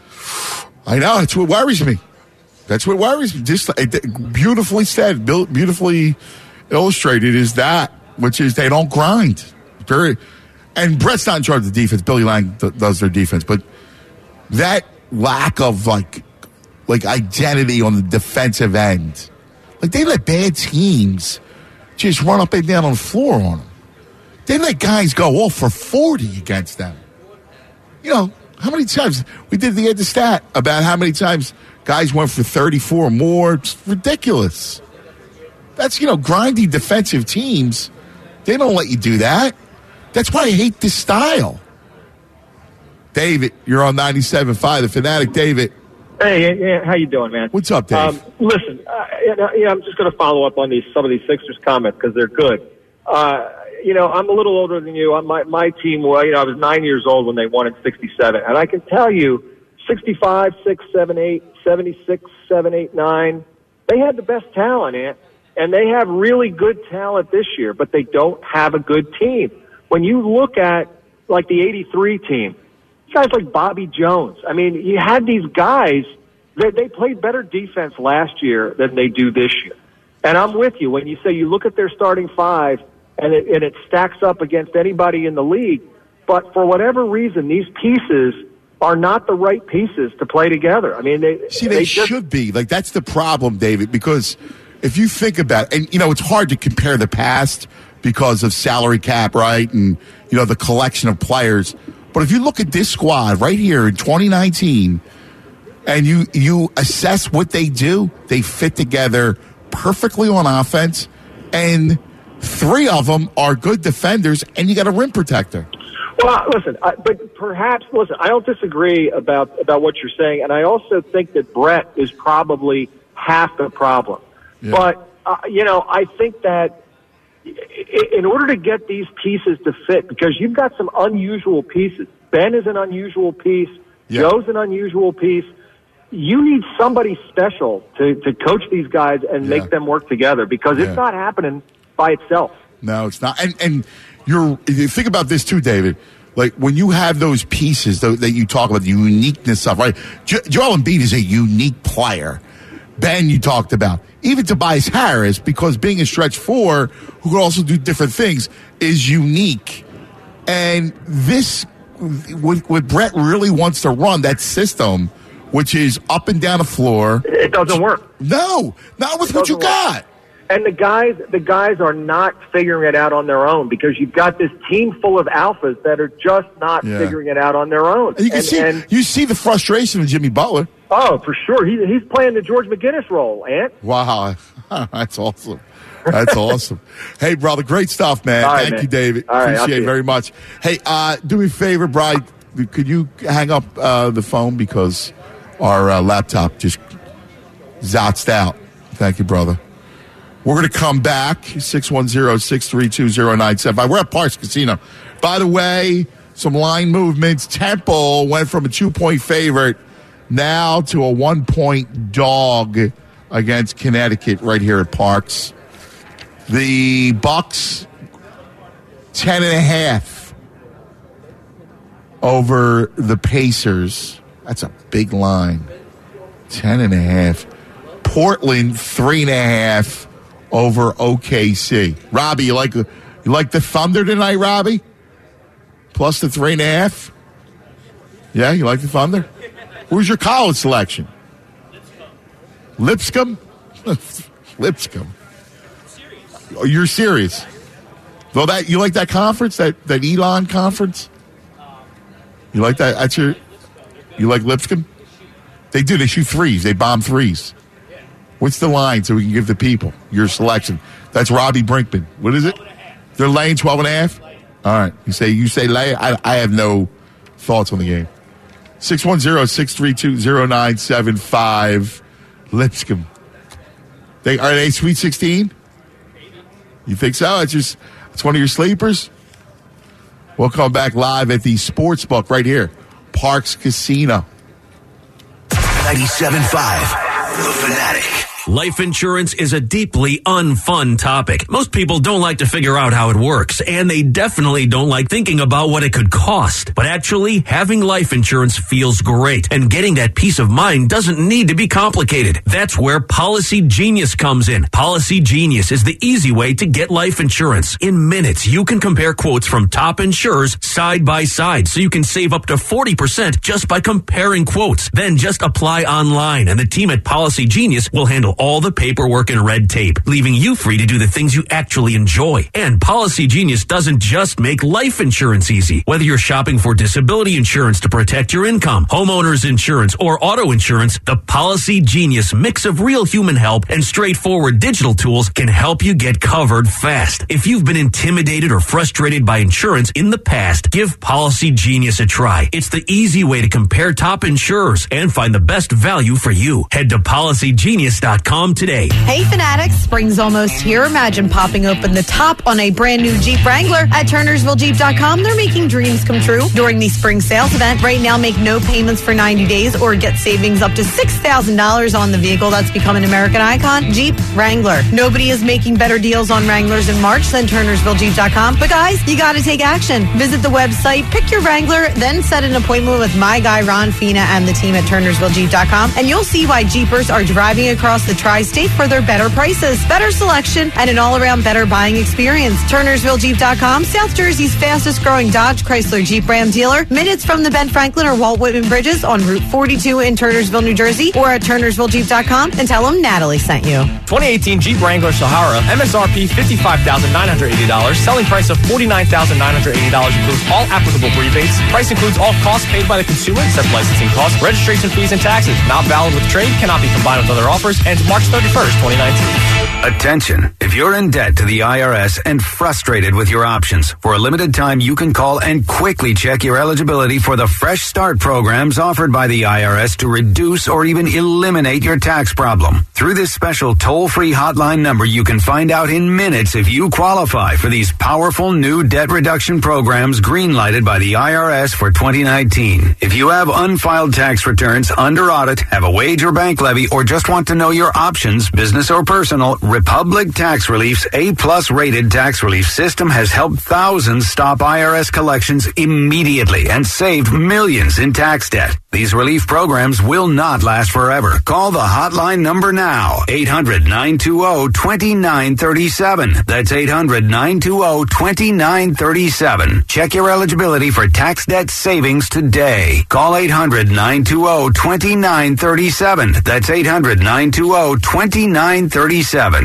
I know. That's what worries me. That's what worries me. Just it, beautifully said, beautifully illustrated is that, which is they don't grind. Very, and Brett's not in charge of the defense. Billy Lang th- does their defense, but that lack of like, like identity on the defensive end, like they let bad teams just run up and down on the floor on them. They let guys go off for forty against them. You know, how many times we did the, the stat about how many times guys went for thirty-four or more. It's ridiculous. That's, you know, grindy defensive teams. They don't let you do that. That's why I hate this style. David, you're on ninety-seven point five, the Fanatic. David. Hey, yeah, how you doing, man? What's up, Dave? Um, listen, uh, you know, yeah, I'm just going to follow up on these some of these Sixers comments because they're good. Uh, you know, I'm a little older than you. My my team, well, you know, I was nine years old when they won in sixty-seven, and I can tell you, sixty-five, six, seven, eight, seventy-six, seven, eight, nine, they had the best talent, Ant, and they have really good talent this year, but they don't have a good team. When you look at like the eighty-three team, guys like Bobby Jones. I mean, you had these guys that they played better defense last year than they do this year. And I'm with you when you say you look at their starting five and it, and it stacks up against anybody in the league. But for whatever reason, these pieces are not the right pieces to play together. I mean, they see they, they should just, be like that's the problem, David. Because if you think about, and you know, it's hard to compare the past because of salary cap, right, and you know the collection of players. But if you look at this squad right here in twenty nineteen, and you you assess what they do, they fit together perfectly on offense, and three of them are good defenders, and you got a rim protector. Well, listen, I, but perhaps, listen, I don't disagree about, about what you're saying, and I also think that Brett is probably half the problem. Yeah. But, uh, you know, I think that in order to get these pieces to fit, because you've got some unusual pieces. Ben is an unusual piece. Yeah. Joe's an unusual piece. You need somebody special to, to coach these guys and yeah. make them work together because yeah. it's not happening by itself. No, it's not. And and you're you think about this too, David. Like when you have those pieces that, that you talk about, the uniqueness of, right? Jo- Joel Embiid is a unique player. Ben, you talked about. Even Tobias Harris, because being a stretch four, who can also do different things, is unique. And this, what, what Brett really wants to run, that system, which is up and down the floor. It doesn't work. No, not with what you got. And the guys, the guys are not figuring it out on their own because you've got this team full of alphas that are just not yeah. figuring it out on their own. And you can and, see, and, you see the frustration of Jimmy Butler. Oh, for sure. He, he's playing the George McGinnis role, Ant. Wow. That's awesome. That's awesome. Hey, brother, great stuff, man. All right, Thank man. you, David. All right, Appreciate it very much. Hey, uh, do me a favor, Brian. Could you hang up uh, the phone because our uh, laptop just zotzed out. Thank you, brother. We're going to come back, six one zero, six three two, zero nine seven five. We're at Parks Casino. By the way, some line movements. Temple went from a two-point favorite now to a one-point dog against Connecticut right here at Parks. The Bucks, ten and a half over the Pacers. That's a big line. Ten and a half. Portland, three and a half over O K C. Robbie, you like, you like the Thunder tonight, Robbie? Plus the three and a half? Yeah, you like the Thunder? Who's your college selection? Lipscomb? Lipscomb. Oh, you're serious? Well, that you like that conference, that, that Elon conference? You like that? That's your. You like Lipscomb? They do. They shoot threes. They bomb threes. What's the line so we can give the people your selection? That's Robbie Brinkman. What is it? They're laying twelve and a half? All right. You say you say lay. I, I have no thoughts on the game. six one zero, six three two, zero nine seven five. Lipscomb. They are they Sweet sixteen? You think so? It's just it's one of your sleepers? We'll come back live at the Sportsbook right here, Parks Casino. ninety-seven point five, The Fanatic. Life insurance is a deeply unfun topic. Most people don't like to figure out how it works, and they definitely don't like thinking about what it could cost. But actually, having life insurance feels great, and getting that peace of mind doesn't need to be complicated. That's where Policy Genius comes in. Policy Genius is the easy way to get life insurance. In minutes, you can compare quotes from top insurers side by side, so you can save up to forty percent just by comparing quotes. Then just apply online, and the team at Policy Genius will handle all the paperwork and red tape, leaving you free to do the things you actually enjoy. And Policy Genius doesn't just make life insurance easy. Whether you're shopping for disability insurance to protect your income, homeowners insurance, or auto insurance, the Policy Genius mix of real human help and straightforward digital tools can help you get covered fast. If you've been intimidated or frustrated by insurance in the past, give Policy Genius a try. It's the easy way to compare top insurers and find the best value for you. Head to policy genius dot com today. Hey Fanatics, spring's almost here. Imagine popping open the top on a brand new Jeep Wrangler. At Turnersville Jeep dot com, they're making dreams come true during the spring sales event. Right now, make no payments for ninety days or get savings up to six thousand dollars on the vehicle that's become an American icon, Jeep Wrangler. Nobody is making better deals on Wranglers in March than Turnersville Jeep dot com. But guys, you got to take action. Visit the website, pick your Wrangler, then set an appointment with my guy Ron Fina and the team at Turnersville Jeep dot com, and you'll see why Jeepers are driving across the tri-state for their better prices, better selection, and an all-around better buying experience. Turnersville Jeep dot com, South Jersey's fastest growing Dodge, Chrysler, Jeep, Ram dealer. Minutes from the Ben Franklin or Walt Whitman bridges on Route forty-two in Turnersville, New Jersey, or at Turnersville Jeep dot com and tell them Natalie sent you. twenty eighteen Jeep Wrangler Sahara, M S R P fifty-five thousand nine hundred eighty dollars, selling price of forty-nine thousand nine hundred eighty dollars, includes all applicable rebates. Price includes all costs paid by the consumer except licensing costs, registration fees, and taxes. Not valid with trade, cannot be combined with other offers, and March thirty-first, twenty nineteen. Attention. If you're in debt to the I R S and frustrated with your options, for a limited time you can call and quickly check your eligibility for the Fresh Start programs offered by the I R S to reduce or even eliminate your tax problem. Through this special toll-free hotline number, you can find out in minutes if you qualify for these powerful new debt reduction programs green-lighted by the I R S for twenty nineteen. If you have unfiled tax returns, under audit, have a wage or bank levy, or just want to know your options, business or personal, Republic Tax Relief's A-plus rated tax relief system has helped thousands stop I R S collections immediately and saved millions in tax debt. These relief programs will not last forever. Call the hotline number now, eight hundred, nine two zero, two nine three seven. That's eight hundred, nine two zero, two nine three seven. Check your eligibility for tax debt savings today. Call eight hundred, nine two zero, two nine three seven. That's eight hundred, nine two zero, two nine three seven.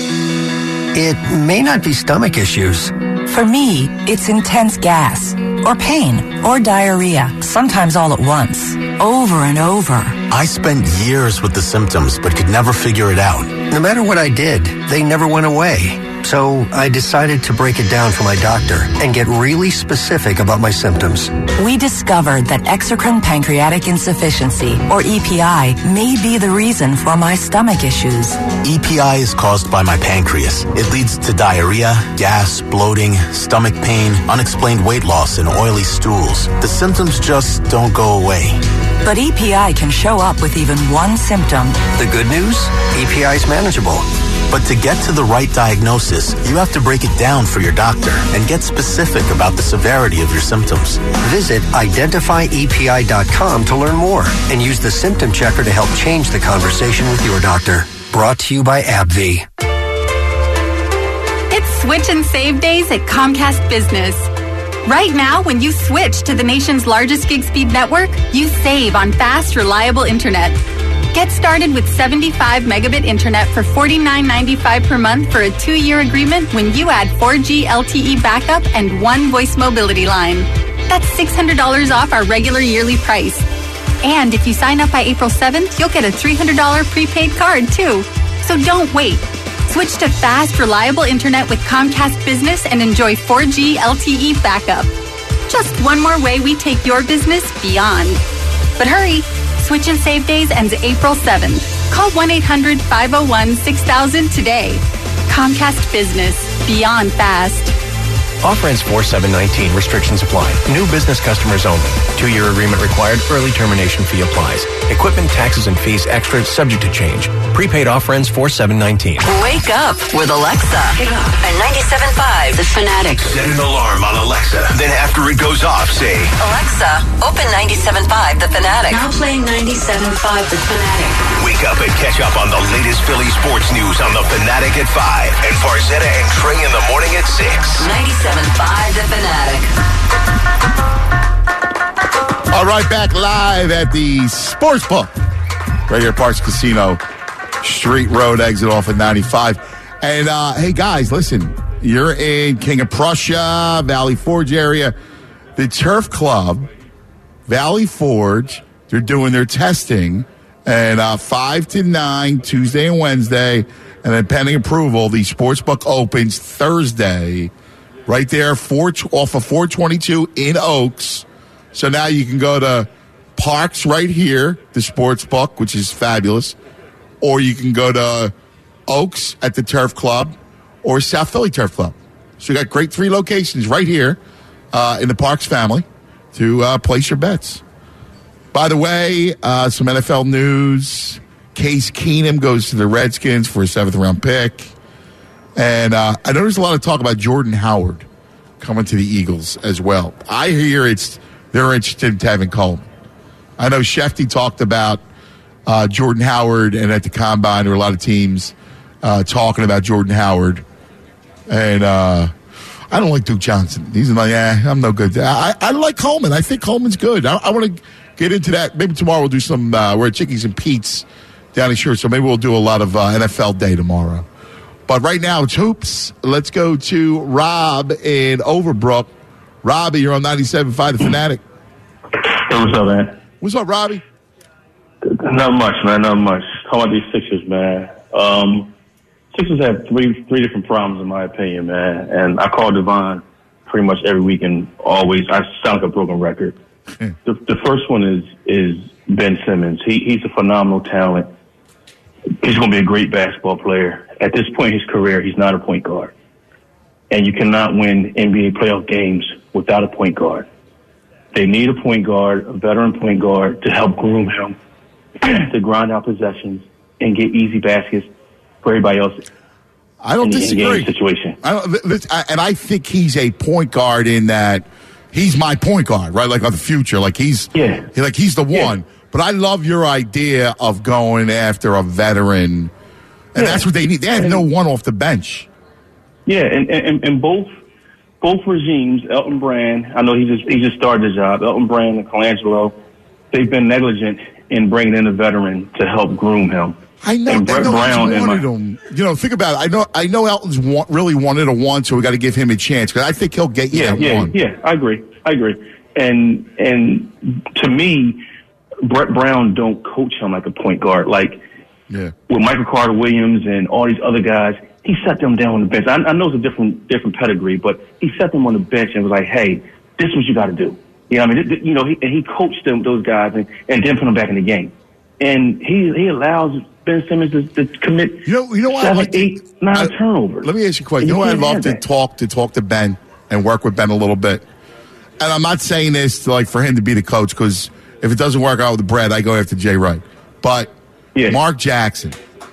It may not be stomach issues. For me, it's intense gas, or pain, or diarrhea, sometimes all at once, over and over. I spent years with the symptoms, but could never figure it out. No matter what I did, they never went away. So I decided to break it down for my doctor and get really specific about my symptoms. We discovered that exocrine pancreatic insufficiency, or E P I, may be the reason for my stomach issues. E P I is caused by my pancreas. It leads to diarrhea, gas, bloating, stomach pain, unexplained weight loss, and oily stools. The symptoms just don't go away. But E P I can show up with even one symptom. The good news? E P I is manageable. But to get to the right diagnosis, you have to break it down for your doctor and get specific about the severity of your symptoms. Visit identify E P I dot com to learn more and use the symptom checker to help change the conversation with your doctor. Brought to you by AbbVie. It's Switch and Save days at Comcast Business. Right now, when you switch to the nation's largest gig speed network, you save on fast, reliable internet. Get started with seventy-five megabit internet for forty-nine ninety-five per month for a two-year agreement when you add four G L T E backup and one voice mobility line. That's six hundred dollars off our regular yearly price. And if you sign up by April seventh, you'll get a three hundred dollars prepaid card, too. So don't wait. Switch to fast, reliable internet with Comcast Business and enjoy four G L T E backup. Just one more way we take your business beyond. But hurry. Switch and Save days ends April seventh. Call one eight hundred, five oh one, six thousand today. Comcast Business. Beyond fast. Offer ends four seven nineteen. Restrictions apply. New business customers only. Two-year agreement required. Early termination fee applies. Equipment, taxes, and fees extra, subject to change. Prepaid offer ends four seven nineteen. Wake up with Alexa. At ninety-seven point five, The Fanatic. Set an alarm on Alexa. Then after it goes off, say, Alexa, open ninety-seven point five, The Fanatic. Now playing ninety-seven point five, The Fanatic. Wake up and catch up on the latest Philly sports news on The Fanatic at five. And Farzetta and Trey in the morning at six. ninety-seven point five, The Fanatic. All right, back live at the Sportsbook. Right here at Parks Casino, Street Road, exit off at ninety-five. And, uh, hey, guys, listen, you're in King of Prussia, Valley Forge area. The Turf Club, Valley Forge, they're doing their testing. And uh, five to nine, Tuesday and Wednesday. And then pending approval, the Sportsbook opens Thursday. Right there, four, off of four twenty-two in Oaks. So now you can go to Parks right here, the Sportsbook, which is fabulous. Or you can go to Oaks at the Turf Club or South Philly Turf Club. So you got great three locations right here uh, in the Parks family to uh, place your bets. By the way, uh, some N F L news. Case Keenum goes to the Redskins for a seventh round pick. And uh, I know there's a lot of talk about Jordan Howard coming to the Eagles as well. I hear it's they're interested in Tevin Coleman. I know Shefty talked about uh, Jordan Howard, and at the Combine, there were a lot of teams uh, talking about Jordan Howard. And uh, I don't like Duke Johnson. He's like, eh, I'm no good. I, I like Coleman. I think Coleman's good. I, I want to get into that. Maybe tomorrow we'll do some, uh, we're at Chickies and Pete's down in Shore, so maybe we'll do a lot of uh, N F L Day tomorrow. But right now, it's hoops. Let's go to Rob in Overbrook. Robbie, you're on ninety-seven point five, The Fanatic. Hey, what's up, man? What's up, Robbie? Not much, man. Not much. How about these Sixers, man? Um, Sixers have three three different problems, in my opinion, man. And I call Devon pretty much every week, and always I sound like a broken record. the, the first one is is Ben Simmons. He he's a phenomenal talent. He's going to be a great basketball player. At this point in his career, he's not a point guard. And you cannot win N B A playoff games without a point guard. They need a point guard, a veteran point guard, to help groom him, to grind out possessions and get easy baskets for everybody else. I don't in the disagree. in-game situation. I don't, this, I, and I think he's a point guard in that he's my point guard, right? Like of the future. Like he's, yeah. like he's the one. Yeah. But I love your idea of going after a veteran, and yeah. that's what they need. They have and, no one off the bench. Yeah, and, and, and both both regimes, Elton Brand, I know he just he just started the job. Elton Brand and Colangelo, they've been negligent in bringing in a veteran to help groom him. I know. And Brett I know Brown wanted my, him. You know, think about it. I know. I know Elton's want, really wanted a one, so we got to give him a chance because I think he'll get you yeah, that yeah, one. Yeah, I agree. I agree. And and to me, Brett Brown don't coach him like a point guard. Like yeah. with Michael Carter Williams and all these other guys, he sat them down on the bench. I, I know it's a different different pedigree, but he sat them on the bench and was like, "Hey, this is what you got to do." You know, I mean, you know, he, and he coached them those guys and, and then put them back in the game. And he he allows Ben Simmons to, to commit you know, you know what seven, I like eight, to, nine I, turnovers. Let me ask you a question. You know what I'd love to talk to talk to Ben and work with Ben a little bit. And I'm not saying this to, like for him to be the coach because if it doesn't work out with Brett, I go after Jay Wright. But yeah. Mark Jackson.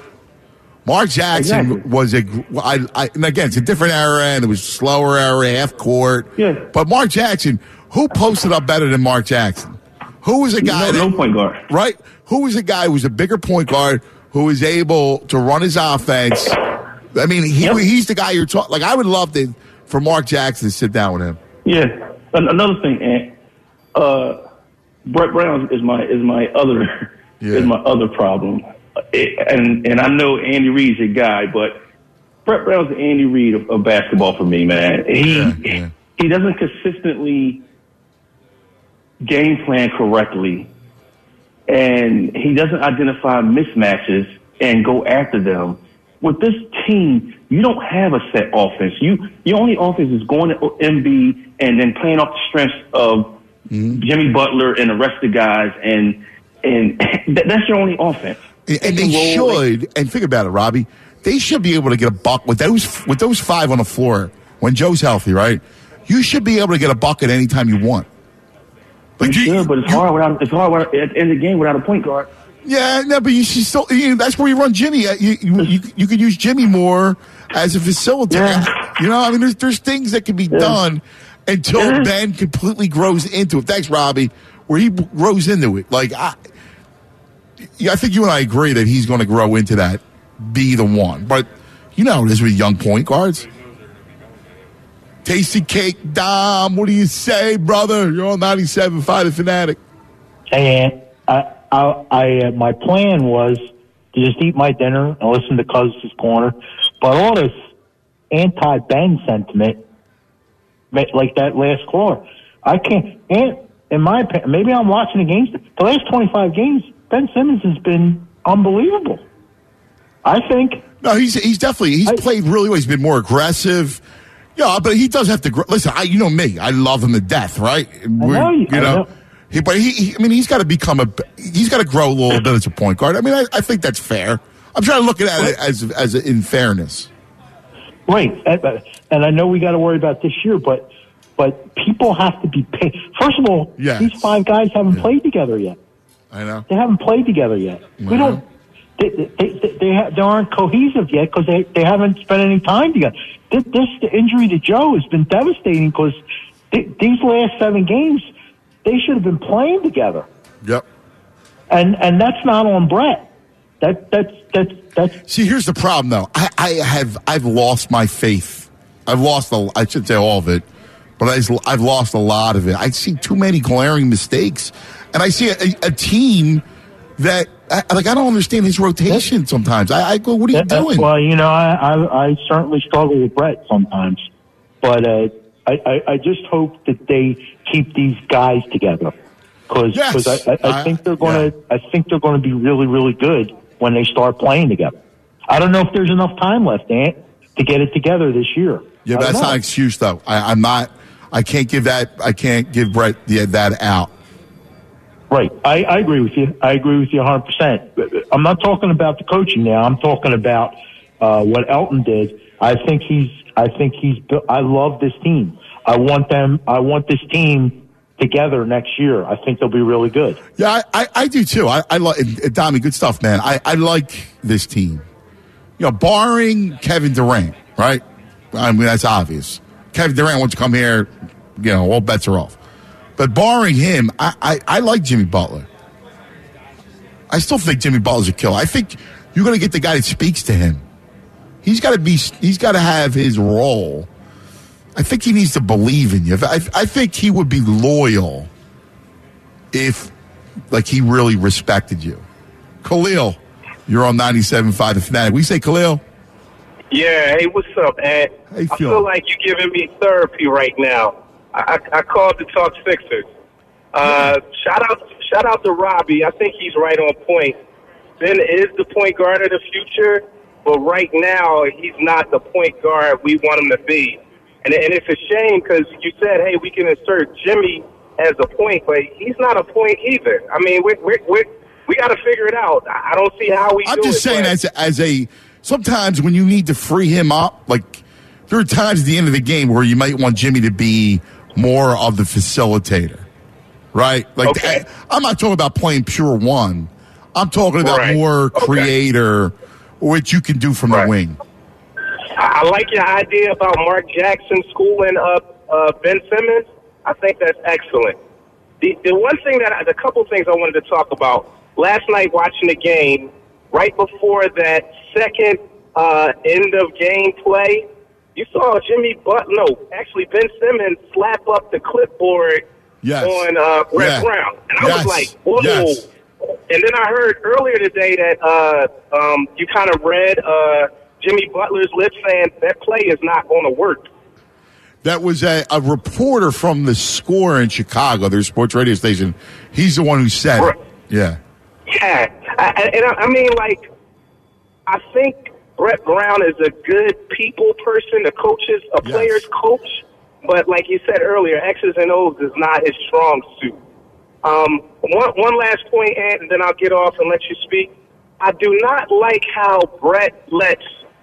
Mark Jackson exactly. was a, I, I, and again, it's a different era, and it was a slower era, half court. Yeah. But Mark Jackson, who posted up better than Mark Jackson? Who was a guy? No, that, no point guard. Right? Who was a guy who was a bigger point guard who was able to run his offense? I mean, he yep. he's the guy you're talking. Like, I would love to for Mark Jackson to sit down with him. Yeah. Another thing, Ant, uh, Brett Brown is my is my other yeah. is my other problem. It, and and I know Andy Reid's a guy, but Brett Brown's the Andy Reid of, of basketball for me, man. He yeah, yeah. he doesn't consistently game plan correctly, and he doesn't identify mismatches and go after them. With this team, you don't have a set offense. You your only offense is going to M B and then playing off the strengths of mm-hmm. Jimmy Butler and the rest of the guys, and and that, that's your only offense. And, and they should, and think about it, Robbie, they should be able to get a buck with those with those five on the floor when Joe's healthy, right? You should be able to get a bucket anytime you want. Like, you should, but it's hard without it's hard without, at the end of the game without a point guard. Yeah, no, but you should still. You know, that's where you run Jimmy. You you, you you could use Jimmy more as a facilitator. Yeah. You know, I mean, there's there's things that can be yeah. done until yeah. Ben completely grows into it. Thanks, Robbie. Where he grows into it, like I, yeah, I think you and I agree that he's going to grow into that, be the one. But you know, how it is with young point guards. Tasty Cake, Dom. What do you say, brother? You're on ninety-seven point five The Fanatic. Hey, Ant. I, I, I uh, my plan was to just eat my dinner and listen to Cousins' Corner, but all this anti-Ben sentiment, like that last caller, I can't. And in my opinion, maybe I'm watching the games. The last twenty-five games, Ben Simmons has been unbelievable. I think. No, he's he's definitely he's I, played really well. He's been more aggressive. Yeah, but he does have to grow. Listen, I, you know me. I love him to death, right? I know, you, you know. know. He, but he, he, I mean, he's got to become a, he's got to grow a little bit as a point guard. I mean, I, I think that's fair. I'm trying to look at it as, as a, in fairness. Right. And, and I know we got to worry about this year, but, but people have to be paid. First of all, yes. these five guys haven't yeah. played together yet. I know. They haven't played together yet. I we don't, they, they, they, they, ha, they aren't cohesive yet because they, they haven't spent any time together. This, this the injury to Joe has been devastating because th- these last seven games, they should have been playing together. Yep. And and that's not on Brett. That that's that's that's. See, here's the problem, though. I, I have I've lost my faith. I've lost a, I should say all of it, but I, I've lost a lot of it. I see too many glaring mistakes, and I see a, a, a team that I, like I don't understand his rotation sometimes. I, I go, what are you that, doing? Well, you know, I, I I certainly struggle with Brett sometimes, but. Uh, I, I, I just hope that they keep these guys together because yes. I, I, I think they're going to yeah. I think they're going to be really really good when they start playing together. I don't know if there's enough time left, Ant, to get it together this year. Yeah, but that's know. not an excuse though. I, I'm not. I can't give that. I can't give Brett the, that out. Right. I, I agree with you. I agree with you one hundred percent. I'm not talking about the coaching now. I'm talking about uh, what Elton did. I think he's. I think he's. I love this team. I want them. I want this team together next year. I think they'll be really good. Yeah, I, I, I do too. I, I like Dommy. Good stuff, man. I, I like this team. You know, barring Kevin Durant, right? I mean, that's obvious. Kevin Durant wants to come here. You know, all bets are off. But barring him, I, I, I like Jimmy Butler. I still think Jimmy Butler's a killer. I think you're going to get the guy that speaks to him. He's got to be. He's got to have his role. I think he needs to believe in you. I, I think he would be loyal if, like, he really respected you. Khalil, you're on ninety-seven point five The Fanatic. We say Khalil. Yeah. Hey, what's up, Ed? How you I feel? feel like you're giving me therapy right now. I, I, I called to talk Sixers. Uh, yeah. Shout out, shout out to Robbie. I think he's right on point. Ben is the point guard of the future. But right now, he's not the point guard we want him to be. And, and it's a shame because you said, hey, we can insert Jimmy as a point, but he's not a point either. I mean, we we we we got to figure it out. I don't see how we I'm do it. just saying but. as a, as a – sometimes when you need to free him up, like there are times at the end of the game where you might want Jimmy to be more of the facilitator, right? Like okay. I, I'm not talking about playing pure one. I'm talking about right. more okay. creator – which you can do from right. the wing. I like your idea about Mark Jackson schooling up uh, Ben Simmons. I think that's excellent. The the one thing that I, the couple things I wanted to talk about last night watching the game, right before that second uh, end of game play, you saw Jimmy Butler, no, actually Ben Simmons slap up the clipboard yes. on uh, Brett yeah. Brown, and I yes. was like, whoa. Yes. And then I heard earlier today that uh, um, you kind of read uh, Jimmy Butler's lips saying that play is not going to work. That was a, a reporter from The Score in Chicago, their sports radio station. He's the one who said right. it. Yeah. Yeah. I, and I, I mean, like, I think Brett Brown is a good people person, a coach's, a yes. player's coach. But like you said earlier, X's and O's is not his strong suit. Um, one, one last point, Ant, and then I'll get off and let you speak. I do not like how Brett lets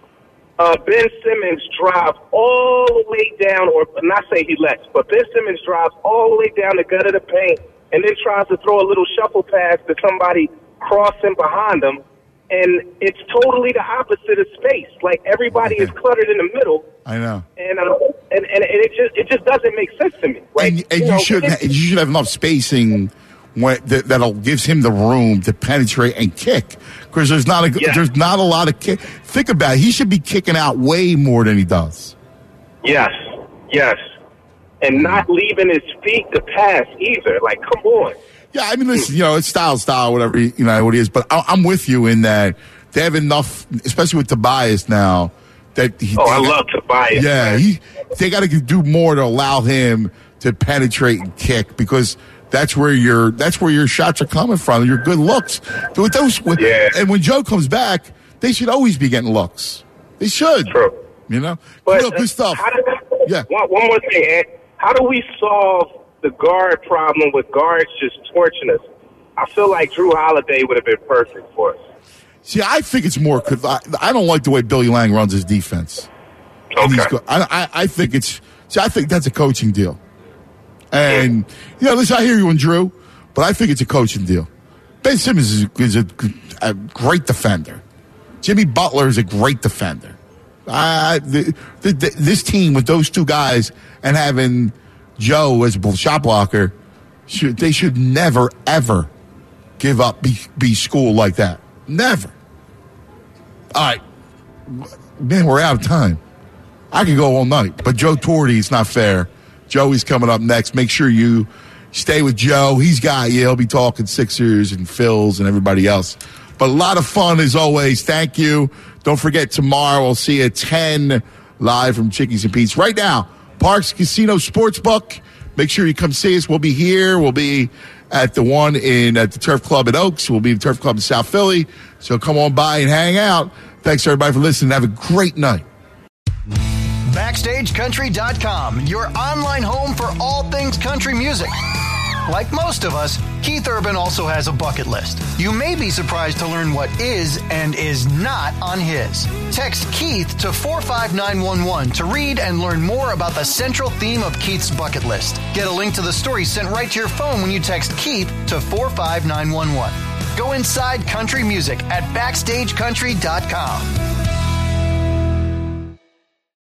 uh, Ben Simmons drives all the way down, or not say he lets, but Ben Simmons drives all the way down the gut of the paint and then tries to throw a little shuffle pass to somebody crossing behind him. And it's totally the opposite of space. Like, everybody is cluttered in the middle. I know. And, uh, and, and, and it just it just doesn't make sense to me. Like, and and you, you, know, should it, you should have enough spacing when, that, that'll gives him the room to penetrate and kick, because there's not a Yeah. there's not a lot of kick. Think about it. He should be kicking out way more than he does. Yes, yes. And not leaving his feet to pass either. Like, come on. Yeah, I mean, listen, you know, it's style, style, whatever, you know, what he is. But I, I'm with you in that they have enough, especially with Tobias now, that he, Oh, I they- love Tobias. Yeah, he, they got to do more to allow him to penetrate and kick, because that's where your that's where your shots are coming from. Your good looks. With those, with, Yeah. And when Joe comes back, they should always be getting looks. They should. True. You know, But good, good stuff. How do, Yeah. One, one more thing, Ed. How do we solve the guard problem with guards just torching us? I feel like Drew Holiday would have been perfect for us. See, I think it's more. I, I don't like the way Billy Lang runs his defense. And he's go- I, I, I think it's. See, I think that's a coaching deal. And you know, listen, I hear you and Drew, but I think it's a coaching deal. Ben Simmons is, is a, a great defender. Jimmy Butler is a great defender. Uh, the, the, the, this team with those two guys and having Joe as a shot blocker, should, they should never ever give up be, be school like that. Never. All right, man, we're out of time. I could go all night, but Joe Torre, it's not fair. Joey's coming up next. Make sure you stay with Joe. He's got you. He'll be talking Sixers and Phils and everybody else. But a lot of fun as always. Thank you. Don't forget, tomorrow we'll see you at ten live from Chickies and Pete's. Right now, Parks Casino Sportsbook. Make sure you come see us. We'll be here. We'll be at the one in at the Turf Club at Oaks. We'll be at the Turf Club in South Philly. So come on by and hang out. Thanks, everybody, for listening. Have a great night. Backstage Country dot com, your online home for all things country music. Like most of us, Keith Urban also has a bucket list. You may be surprised to learn what is and is not on his. Text Keith to four five nine one one to read and learn more about the central theme of Keith's bucket list. Get a link to the story sent right to your phone when you text Keith to four five nine one one. Go inside country music at Backstage Country dot com.